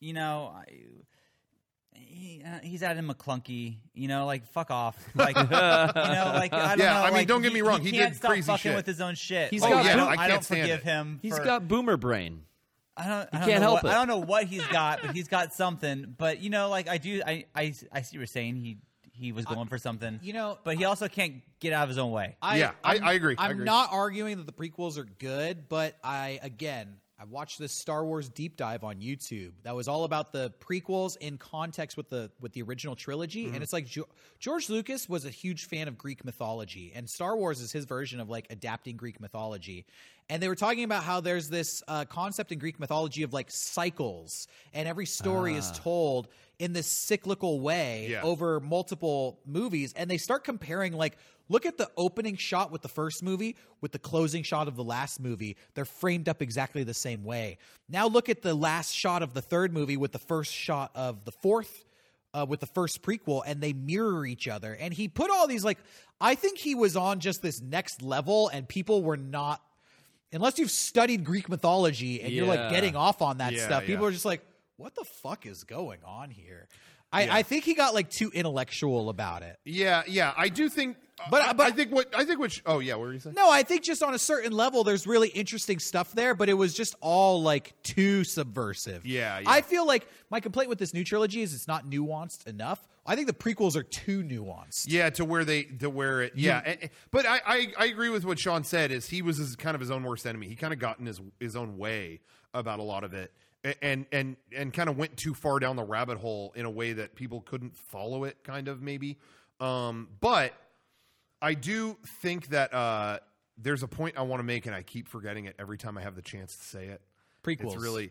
he's at him McClunky, like fuck off, like like I don't Yeah, know. I mean, like, don't get me wrong, he can't did stop crazy fucking shit. with his own shit. He's Like, got I boom- don't, I I can't don't stand forgive it. him. He's for, got boomer brain. I don't can't know help what, it. I don't know what he's got, but he's got something. But like I see what you're saying. He was going for something, but he also can't get out of his own way. I agree. I I'm agree. not arguing that the prequels are good, but I I watched this Star Wars deep dive on YouTube that was all about the prequels in context with the original trilogy, and it's like George Lucas was a huge fan of Greek mythology, and Star Wars is his version of like adapting Greek mythology. And they were talking about how there's this concept in Greek mythology of like cycles, and every story is told in this cyclical way over multiple movies, and they start comparing like. Look at the opening shot with the first movie with the closing shot of the last movie. They're framed up exactly the same way. Now look at the last shot of the third movie with the first shot of the fourth, with the first prequel, and they mirror each other. And he put all these, like, I think he was on just this next level, and people were not, unless you've studied Greek mythology and you're like getting off on that stuff, people are just like, what the fuck is going on here? I think he got like too intellectual about it. Yeah. I do think, but I think what. Oh yeah, what were you saying? No, I think just on a certain level, there's really interesting stuff there, but it was just all like too subversive. Yeah. I feel like my complaint with this new trilogy is it's not nuanced enough. I think the prequels are too nuanced. Yeah, to where it. Yeah, but I agree with what Sean said. Is he was kind of his own worst enemy. He kind of got in his own way about a lot of it. And kind of went too far down the rabbit hole in a way that people couldn't follow it, kind of maybe. But I do think that there's a point I want to make, and I keep forgetting it every time I have the chance to say it. Prequels. It's really.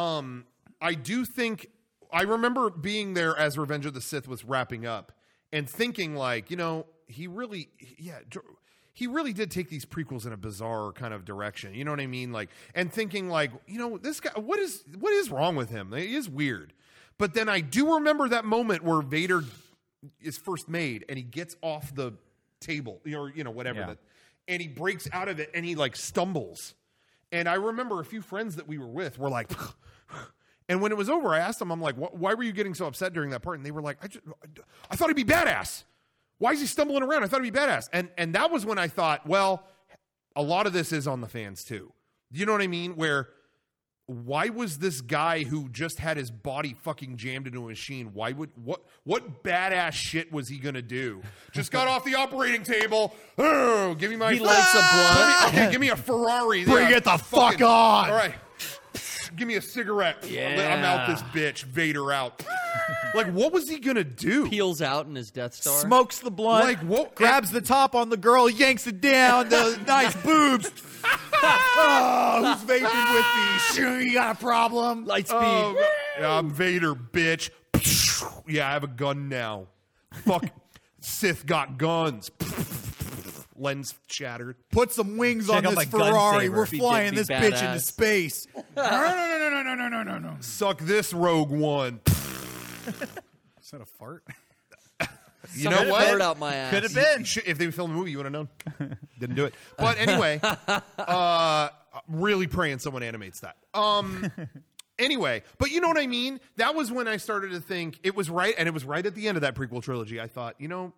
I do think I remember being there as Revenge of the Sith was wrapping up and thinking like, he really did take these prequels in a bizarre kind of direction. You know what I mean? Like, and thinking like, this guy, what is wrong with him? He is weird. But then I do remember that moment where Vader is first made and he gets off the table or, whatever, and he breaks out of it and he like stumbles. And I remember a few friends that we were with were like, and when it was over, I asked them, I'm like, why were you getting so upset during that part? And they were like, I thought he'd be badass. Why is he stumbling around? I thought he'd be badass. And that was when I thought, well, a lot of this is on the fans too. You know what I mean? Why was this guy who just had his body fucking jammed into a machine? What badass shit was he gonna do? Just got off the operating table. Oh, give me my. He lights a blunt. Okay, give me a Ferrari. Bring it the fuck on. All right. Give me a cigarette. Yeah. I'm out this bitch. Vader out. Like, what was he gonna do? Peels out in his Death Star. Smokes the blunt. Like, what? Grabs the top on the girl, yanks it down. The nice boobs. Oh, who's vaping with me? Sure, you got a problem. Light speed. Yeah, I'm Vader, bitch. Yeah, I have a gun now. Fuck. Sith got guns. Lens shattered. Put some wings Check on out this my gun Ferrari. saber. We're flying Be this badass. bitch into space. No. Suck this, Rogue One. Is that a fart? You know what? Fart out my ass. Could have been. If they filmed the movie, you would have known. Didn't do it. But anyway, really praying someone animates that. Anyway, but you know what I mean? That was when I started to think it was right, and it was right at the end of that prequel trilogy. I thought,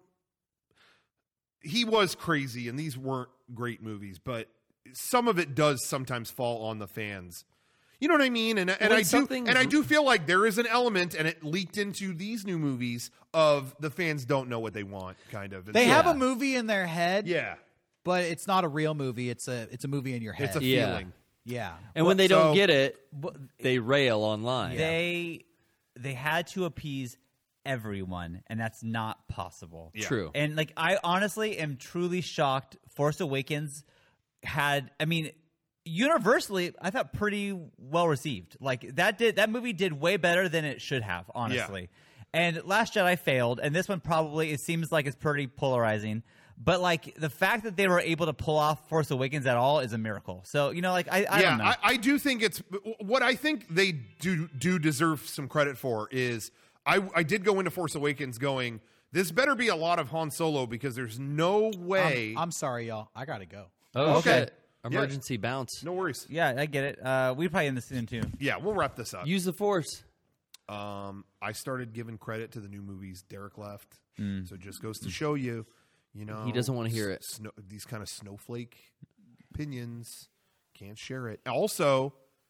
he was crazy, and these weren't great movies, but some of it does sometimes fall on the fans. You know what I mean? And I do feel like there is an element, and it leaked into these new movies of the fans don't know what they want, kind of. They have a movie in their head, yeah. but it's not a real movie. It's a movie in your head. It's a Yeah. feeling. yeah. And when they don't So- get it, they rail online. They had to appease everyone, and that's not possible. Yeah. True. And like, I honestly am truly shocked. Force Awakens universally, I thought pretty well received. Like that movie did way better than it should have, honestly. And Last Jedi failed, and this one probably, it seems like it's pretty polarizing. But like, the fact that they were able to pull off Force Awakens at all is a miracle. So, I don't know. I do think it's what I think they do deserve some credit for is I did go into Force Awakens going, this better be a lot of Han Solo because there's no way. I'm sorry, y'all. I gotta go. Oh, Okay. shit. Emergency bounce. No worries. Yeah, I get it. We'd probably end this soon too. Yeah, we'll wrap this up. Use the Force. I started giving credit to the new movies. Derek left, so it just goes to show you, He doesn't want to hear it. These kind of snowflake opinions can't share it. Also,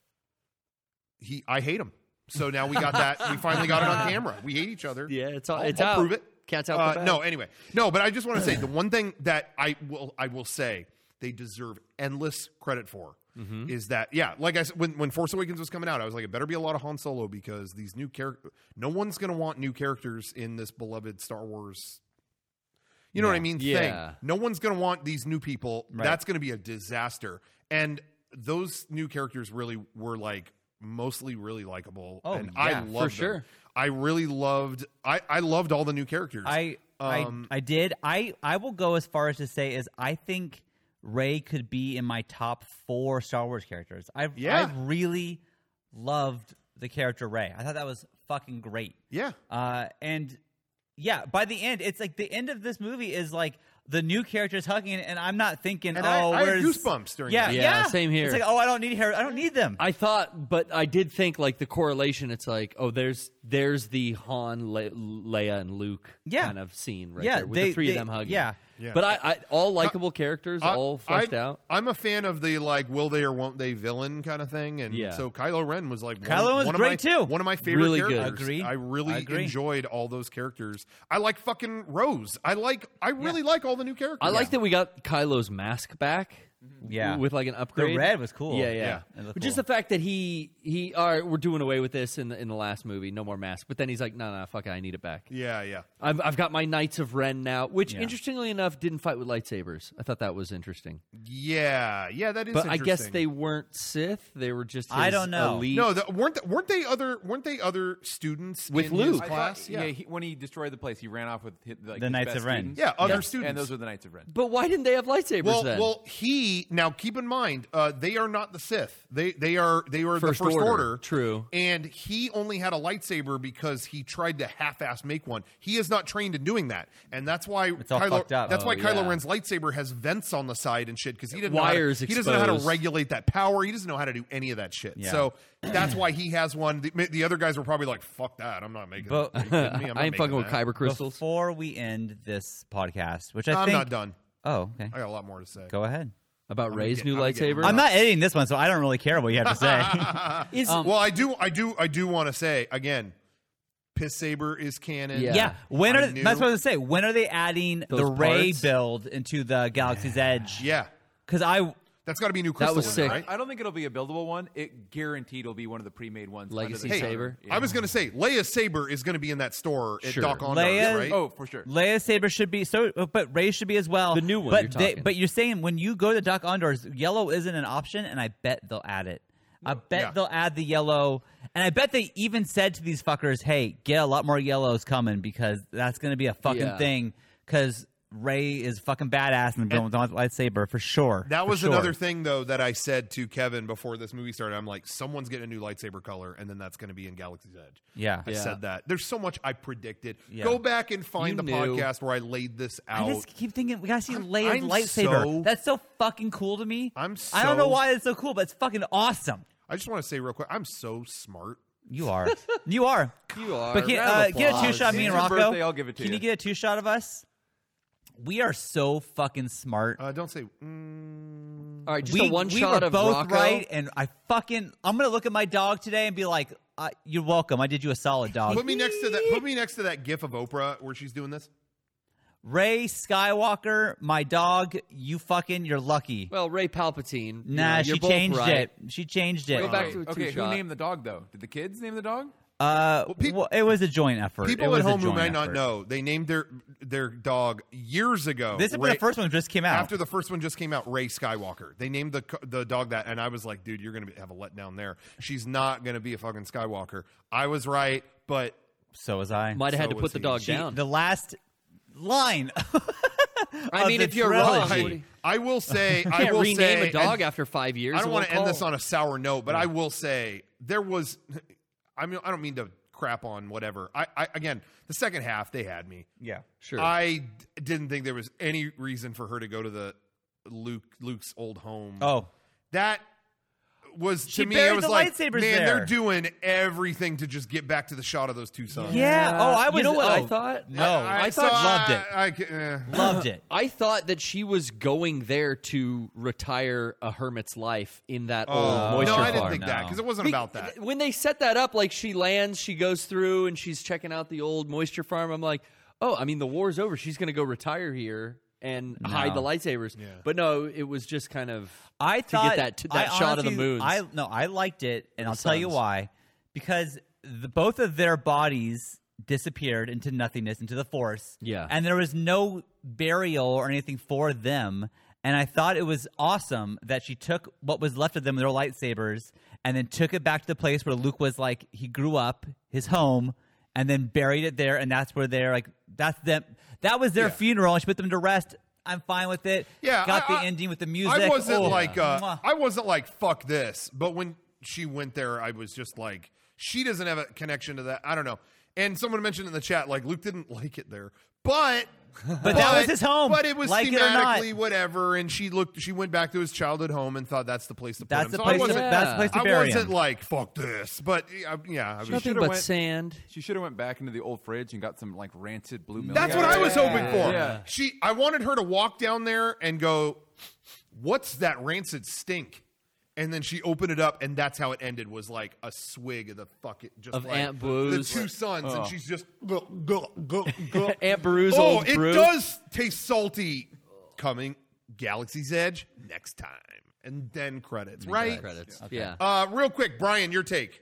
I hate him. So now we got that. We finally got it on camera. We hate each other. Yeah, it's I'll out. prove it. Cat's out the bag. No, anyway, but I just want to say the one thing that I will say they deserve endless credit for is that like I said, when Force Awakens was coming out, I was like, it better be a lot of Han Solo because these new no one's going to want new characters in this beloved Star Wars. You know what I mean? Yeah. Thing. No one's going to want these new people. Right. That's going to be a disaster. And those new characters really were like mostly really likable. Oh, and yeah, I for loved them. sure. I really loved. I loved all the new characters. I did. I will go as far as to say is I think Rey could be in my top 4 Star Wars characters. I really loved the character Rey. I thought that was fucking great. Yeah. And yeah, by the end, it's like the end of this movie is like the new characters hugging, and I'm not thinking, And I had where's goosebumps during yeah, that. Yeah, yeah, same here. It's like, oh, I don't need her. I don't need them. I thought, but I did think like the correlation. It's like, oh, there's the Han, Leia, and Luke kind of scene right there with the three of them hugging. Yeah. Yeah. But I all likable characters, all fleshed out. I'm a fan of the like will they or won't they villain kind of thing, and Yeah. so Kylo Ren was like Kylo was one great, of my, too. One of my favorite Really good. characters. Agreed. I really I agree. enjoyed all those characters. I like fucking Rose. I really like all the new characters. I like that we got Kylo's mask back. Yeah. with like an upgrade. The red was cool. Yeah, It yeah. looked Just cool. the fact that he all right, we're doing away with this in the last movie, no more mask. But then he's like, no, fuck it, I need it back. Yeah. I've got my Knights of Ren now, which Yeah. interestingly enough didn't fight with lightsabers. I thought that was interesting. Yeah, that is. But I guess interesting. they weren't Sith; they were just I his don't know. elite. No, weren't they other students With in his Luke. I class? thought, when he destroyed the place, he ran off with like, The his Knights best of Ren. students. Yeah, other Yes, students. and those were the Knights of Ren. But why didn't they have lightsabers then? Well, he now keep in mind they are not the Sith. They are the First First Order. Order. True. And he only had a lightsaber because he tried to half-ass make one. He is not trained in doing that, and that's why It's all fucked up. That's why Oh, Kylo yeah. Ren's lightsaber has vents on the side and shit because he didn't Wires he doesn't know how to exposed. regulate that power. He doesn't know how to do any of that shit. Yeah. So that's why he has one. The other guys were probably like, "Fuck that! I'm not making. But- Are you kidding me? I'm not I ain't fucking making with that. kyber crystals. Before we end this podcast, which I'm I think not done. Oh, okay. I got a lot more to say. Go ahead. About Rey's get- new I'm getting- lightsaber. I'm not editing this one, so I don't really care what you have to say. Is Well, I do want to say again, Piss Saber is canon. Yeah. yeah. When I are knew- that's what I was gonna say? When are they adding the Those Rey parts? build into the Galaxy's Edge? Yeah. Because That's got to be new crystal. was in it, sick. right? I don't think it'll be a buildable one. It guaranteed will be one of the pre-made ones. under Legacy the saber? counter. I was going to say Leia's saber is going to be in that store at Sure. Doc Ondar, Leia- right? Oh, for sure. Leia's saber should be so, but Rey should be as well. The new one but you're talking. but you're saying when you go to Doc Ondar's, yellow isn't an option, and I bet they'll add it. I bet Yeah. they'll add the yellow, and I bet they even said to these fuckers, "Hey, get a lot more yellows coming because that's going to be a fucking Yeah. thing." Because Rey is fucking badass and going with the lightsaber for sure. That for was sure. another thing, though, that I said to Kevin before this movie started. I'm like, someone's getting a new lightsaber color, and then that's going to be in Galaxy's Edge. Yeah. I said that. There's so much I predicted. Yeah. Go back and find You the knew. podcast where I laid this out. I just keep thinking we gotta see Leia's I'm lightsaber. so- That's so fucking cool to me. I'm I don't know so- why it's so cool, but it's fucking awesome. I just want to say real quick, I'm so smart. You are. You are. You are. But Round of get a applause. two-shot of me and It's your Rocco. birthday, I'll give it to Can you. you get a two-shot of us? We are so fucking smart. Don't say. All right, just we a one we shot were of both Rocco. right, and I'm gonna look at my dog today and be like, "You're welcome. I did you a solid, dog." Put me next to that. Put me next to that GIF of Oprah where she's doing this. Rey Skywalker, my dog. You're lucky. Well, Ray Palpatine. Nah, you're she both changed right. it. She changed it. Go back to a Okay, who two-shot. named the dog though? Did the kids name the dog? people- It was a joint effort. It People was at a home who joint might not effort. know, they named their dog years ago. This is when the first one just came out. After the first one just came out, Rey Skywalker. They named the dog that, and I was like, dude, you're going to have a letdown there. She's not going to be a fucking Skywalker. I was right, but So was I. Might have had So to put was the he. dog down. The last line. I mean, the if you're wrong, trilogy. I will say, you I can't will rename say, a dog and after 5 years. I don't It want won't to end call. this on a sour note, but I will say there was. I mean, I don't mean to crap on whatever. I again, the second half they had me. Yeah. Sure. Didn't think there was any reason for her to go to the Luke's old home. Oh. That was She to me. I buried was the like, lightsabers man, there. they're doing everything to just get back to the shot of those two sons. Yeah. Oh, I was. You know what I oh, thought? No. I thought loved it. it. Loved it. I thought that she was going there to retire a hermit's life in that old moisture no, I didn't farm. think that because it wasn't about that. When they set that up, like she lands, she goes through, and she's checking out the old moisture farm. I'm like, oh, I mean, the war's over. She's going to go retire here and hide the lightsabers. Yeah. But no, it was just kind of I to thought get that shot of the moons. I liked it, and I'll tell you suns. why. Because both of their bodies disappeared into nothingness, into the Force. Yeah. And there was no burial or anything for them. And I thought it was awesome that she took what was left of them, their lightsabers, and then took it back to the place where Luke was like, he grew up, his home, and then buried it there. And that's where they're like, that's them. That was their funeral. And she put them to rest. I'm fine with it. Yeah, Got the ending with the music. I wasn't Oh, like mwah. I wasn't like fuck this, but when she went there, I was just like, she doesn't have a connection to that. I don't know. And someone mentioned in the chat like Luke didn't like it there, but that was his home. But it was Like it or not. thematically whatever. And she went back to his childhood home and thought that's the place to put That's him. the So place. I wasn't, That's the place to I bury wasn't him. like fuck this, but yeah, I was, Nothing should've but went- sand. She should have went back into the old fridge and got some like rancid blue milk. that's what I was hoping for. Yeah. I wanted her to walk down there and go, "What's that rancid stink?" And then she opened it up, and that's how it ended. Was like a swig of the fucking just Of like Aunt Boo's. the two sons, and she's just go. Aunt Beru's Oh, old it brew. does taste salty. Coming Galaxy's Edge next time, and then credits, right? Credits. Yeah. Real quick, Brian, your take.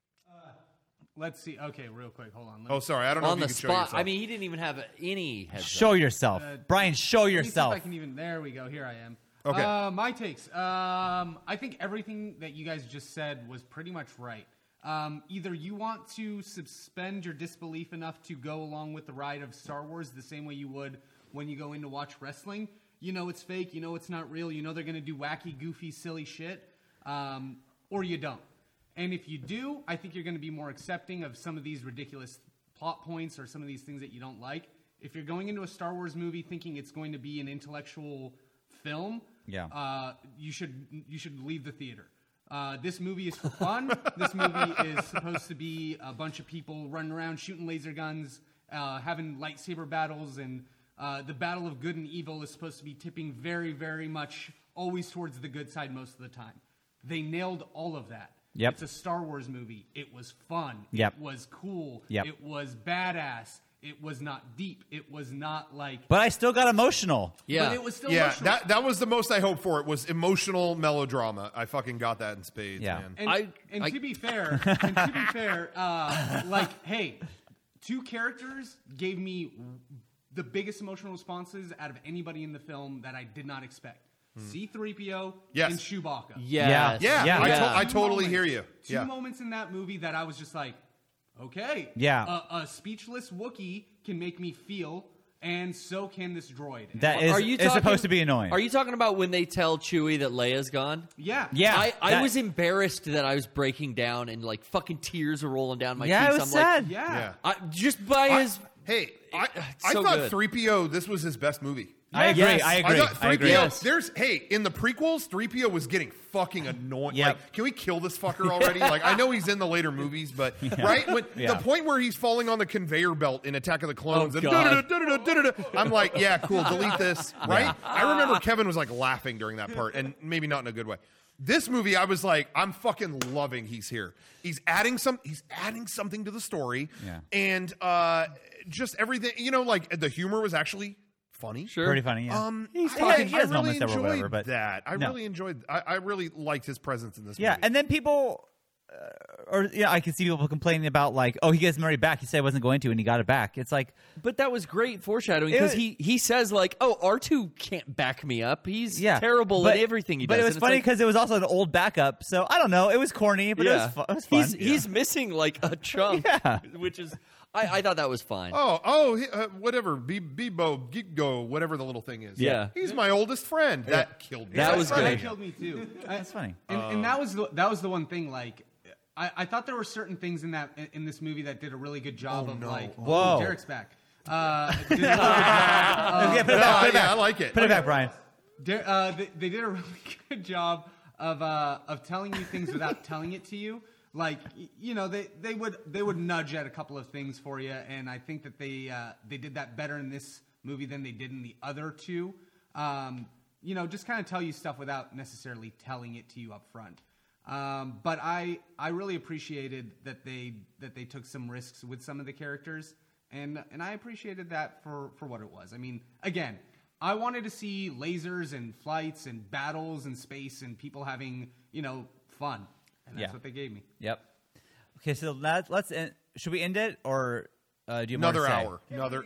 Let's see. Okay, real quick. Hold on. Oh, sorry, I don't know On if you the can show spot. yourself. I mean, he didn't even have any heads up. Show yourself. Brian, show Let me see if yourself. I can even. There we go. Here I am. Okay. My takes. I think everything that you guys just said was pretty much right. Either you want to suspend your disbelief enough to go along with the ride of Star Wars the same way you would when you go in to watch wrestling. You know it's fake. You know it's not real. You know they're going to do wacky, goofy, silly shit. Or you don't. And if you do, I think you're going to be more accepting of some of these ridiculous plot points or some of these things that you don't like. If you're going into a Star Wars movie thinking it's going to be an intellectual film, you should leave the theater. This movie is for fun. This movie is supposed to be a bunch of people running around shooting laser guns, having lightsaber battles, and the battle of good and evil is supposed to be tipping very, very much always towards the good side most of the time. They nailed all of that. Yep. It's a Star Wars movie. It was fun. Yep. It was cool. Yep. It was badass. It was not deep. It was not like... But I still got emotional. Yeah. But it was still Yeah, emotional. that was the most I hoped for. It was emotional melodrama. I fucking got that in spades, Yeah. man. And I- to be fair, like, hey, two characters gave me the biggest emotional responses out of anybody in the film that I did not expect. C-3PO Yes. and Chewbacca. Yes. Yeah, Yeah. I Two totally moments- hear you. Two Yeah. moments in that movie that I was just like, okay. Yeah. A speechless Wookiee can make me feel, and so can this droid. That is it's supposed to be annoying. Are you talking about when they tell Chewie that Leia's gone? Yeah. Yeah. I was embarrassed that I was breaking down and like fucking tears were rolling down my Yeah, cheeks. it was I'm sad. Yeah. like, just by his. Hey, I so thought good. 3PO, this was his best movie. I agree. Yes. I I agree. thought 3PO, agree. in the prequels, 3PO was getting fucking annoying. Yep. Like, can we kill this fucker already? Like, I know he's in the later movies, but right when Yeah. the point where he's falling on the conveyor belt in Attack of the Clones, Oh, and God. da-da-da-da-da-da-da, I'm like, yeah, cool, delete this, right? I remember Kevin was like laughing during that part, and maybe not in a good way. This movie, I was like, I'm fucking loving he's here. He's adding something to the story, Yeah. and just everything. You know, like the humor was actually funny. Sure. Pretty funny, yeah. He's I talking. He has really moments that were enjoyed whatever, but that. I no. really enjoyed. I really liked his presence in this Yeah, movie. and then people, I can see people complaining about like, oh, he gets Mary back. He said he wasn't going to, and he got it back. It's like, But that was great foreshadowing It because was- he says like, "Oh, R2 can't back me up. He's yeah, terrible but- at everything he But does." it was And it's funny like, because it was also an old backup. So I don't know. It was corny, but yeah, it was fun. He's missing like a chunk, Yeah. which is I thought that was fine. whatever. Bebo, Giggo, whatever the little thing is. Yeah. He's my oldest friend. That killed me. That was That good. killed me too. That's funny. And that was the one thing. Like, I thought there were certain things in this movie that did a really good job of like. Whoa. Oh, Derek's back. Did a really good job. Yeah, put it back. Put it yeah, back. I like it. Put it back, Brian. They did a really good job of telling you things without telling it to you. Like, you know, they would nudge at a couple of things for you, and I think that they did that better in this movie than they did in the other two. You know, just kind of tell you stuff without necessarily telling it to you up front. But I really appreciated that they took some risks with some of the characters, and I appreciated that for what it was. I mean, again, I wanted to see lasers and flights and battles in space and people having, fun. And that's what they gave me. Yep. Okay, so let's end. Should we end it, or do you have more to Another say? hour. Another.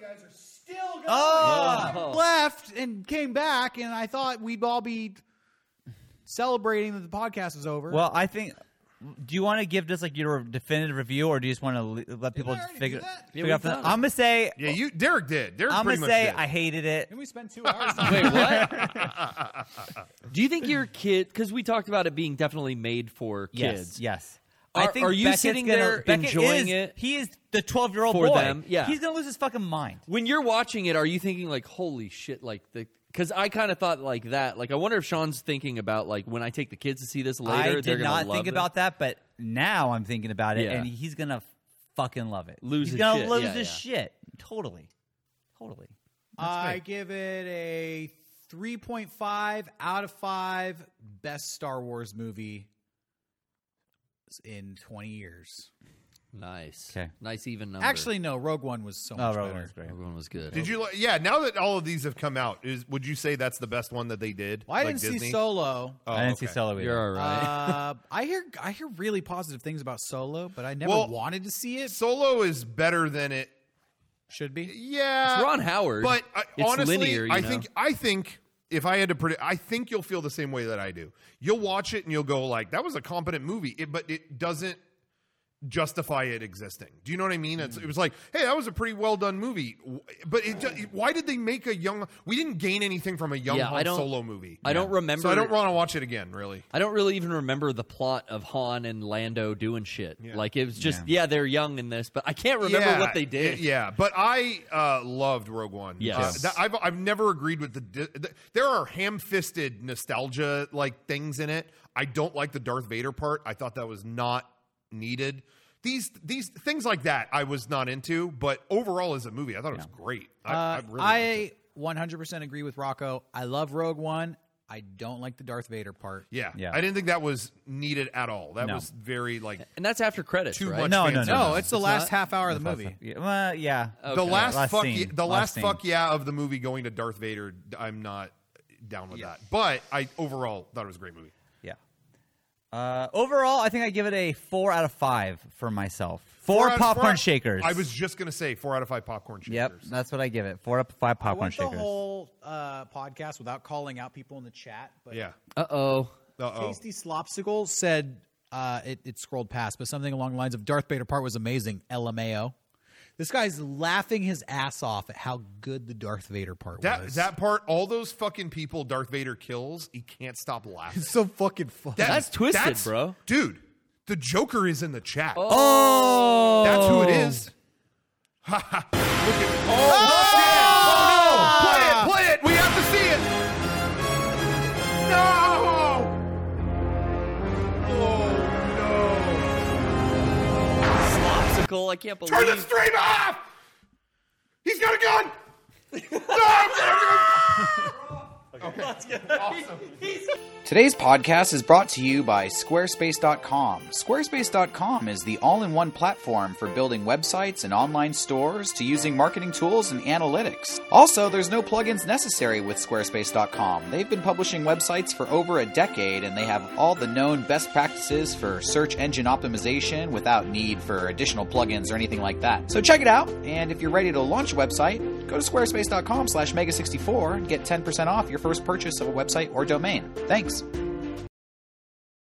Left and came back, and I thought we'd all be celebrating that the podcast is over. Well, I think. Do you want to give this like your definitive review, or do you just want to let people already figure do that? figure out? I'm gonna say. Yeah, Derek did. Derek I'm pretty gonna much say did. I hated it. Didn't we spend 2 hours on Wait, what? Do you think your kid? Because we talked about it being definitely made for kids. Yes. Are you sitting there enjoying it? He is the 12-year-old for boy. them? Yeah. He's gonna lose his fucking mind. When you're watching it, are you thinking like, "Holy shit!" Like because I kind of thought like that. Like I wonder if Sean's thinking about like when I take the kids to see this later. I they're did gonna not love think it. about that, but now I'm thinking about it, Yeah. and he's gonna fucking love it. Lose he's his gonna shit. lose Yeah, his yeah. shit. Totally. I give it a 3.5 out of 5. Best Star Wars movie in 20 years. Nice. Okay. Nice even number. Actually, no. Rogue One was so much Rogue better. One's great. everyone was good. Did you? Yeah. Now that all of these have come out, would you say that's the best one that they did? Well, I like didn't see Disney? Solo. Oh, I didn't see okay. Solo either. You're all right. I hear really positive things about Solo, but I never Well, wanted to see it. Solo is better than it. Should be. Yeah, It's Ron Howard. But It's honestly, linear, you I know? think if I had to predict, I think you'll feel the same way that I do. You'll watch it and you'll go like, "That was a competent movie," but it doesn't justify it existing. Do you know what I mean? It was like, hey, that was a pretty well done movie, but why did they make a young? We didn't gain anything from a young Yeah, Han Solo movie. I don't remember. So I don't want to watch it again. Really, I don't really even remember the plot of Han and Lando doing shit. Yeah. Like it was just they're young in this, but I can't remember what they did. Yeah, but I loved Rogue One. Yes. I've never agreed with there are ham-fisted nostalgia like things in it. I don't like the Darth Vader part. I thought that was not needed. These things like that I was not into, but overall as a movie, I thought it was great. I really liked it. 100% agree with Rocco. I love Rogue One. I don't like the Darth Vader part. Yeah. Yeah. I didn't think that was needed at all. That No. was very like And that's after credits, too right? much. No, fan no, no, service. No, it's the last half hour of the movie. Yeah. The Okay. last Last fuck, scene. the Last last fuck scene. yeah of the movie going to Darth Vader. I'm not down with that, but I overall thought it was a great movie. Yeah. Overall, I think I give it a 4 out of 5 for myself. 4 popcorn shakers. I was just gonna say 4 out of 5 popcorn shakers. Yep, that's what I give it. 4 out of 5 I popcorn went the shakers. whole podcast without calling out people in the chat. But Yeah. Uh-oh. Tasty Slopsicle said it scrolled past, but something along the lines of Darth Vader part was amazing. LMAO. This guy's laughing his ass off at how good the Darth Vader part was. That part, all those fucking people Darth Vader kills, he can't stop laughing. It's so fucking funny. That's twisted, bro. Dude, the Joker is in the chat. Oh! That's who it is. Look at oh, no! Play it! We have to see it! No! Oh, Slopsicle, I can't believe. no! Turn the stream off! He's got a gun! Today's podcast is brought to you by Squarespace.com. Squarespace.com is the all-in-one platform for building websites and online stores to using marketing tools and analytics. Also, there's no plugins necessary with Squarespace.com. They've been publishing websites for over a decade, and they have all the known best practices for search engine optimization without need for additional plugins or anything like that. So check it out, and if you're ready to launch a website, go to squarespace.com/mega64 and get 10% off your first purchase of a website or domain. Thanks.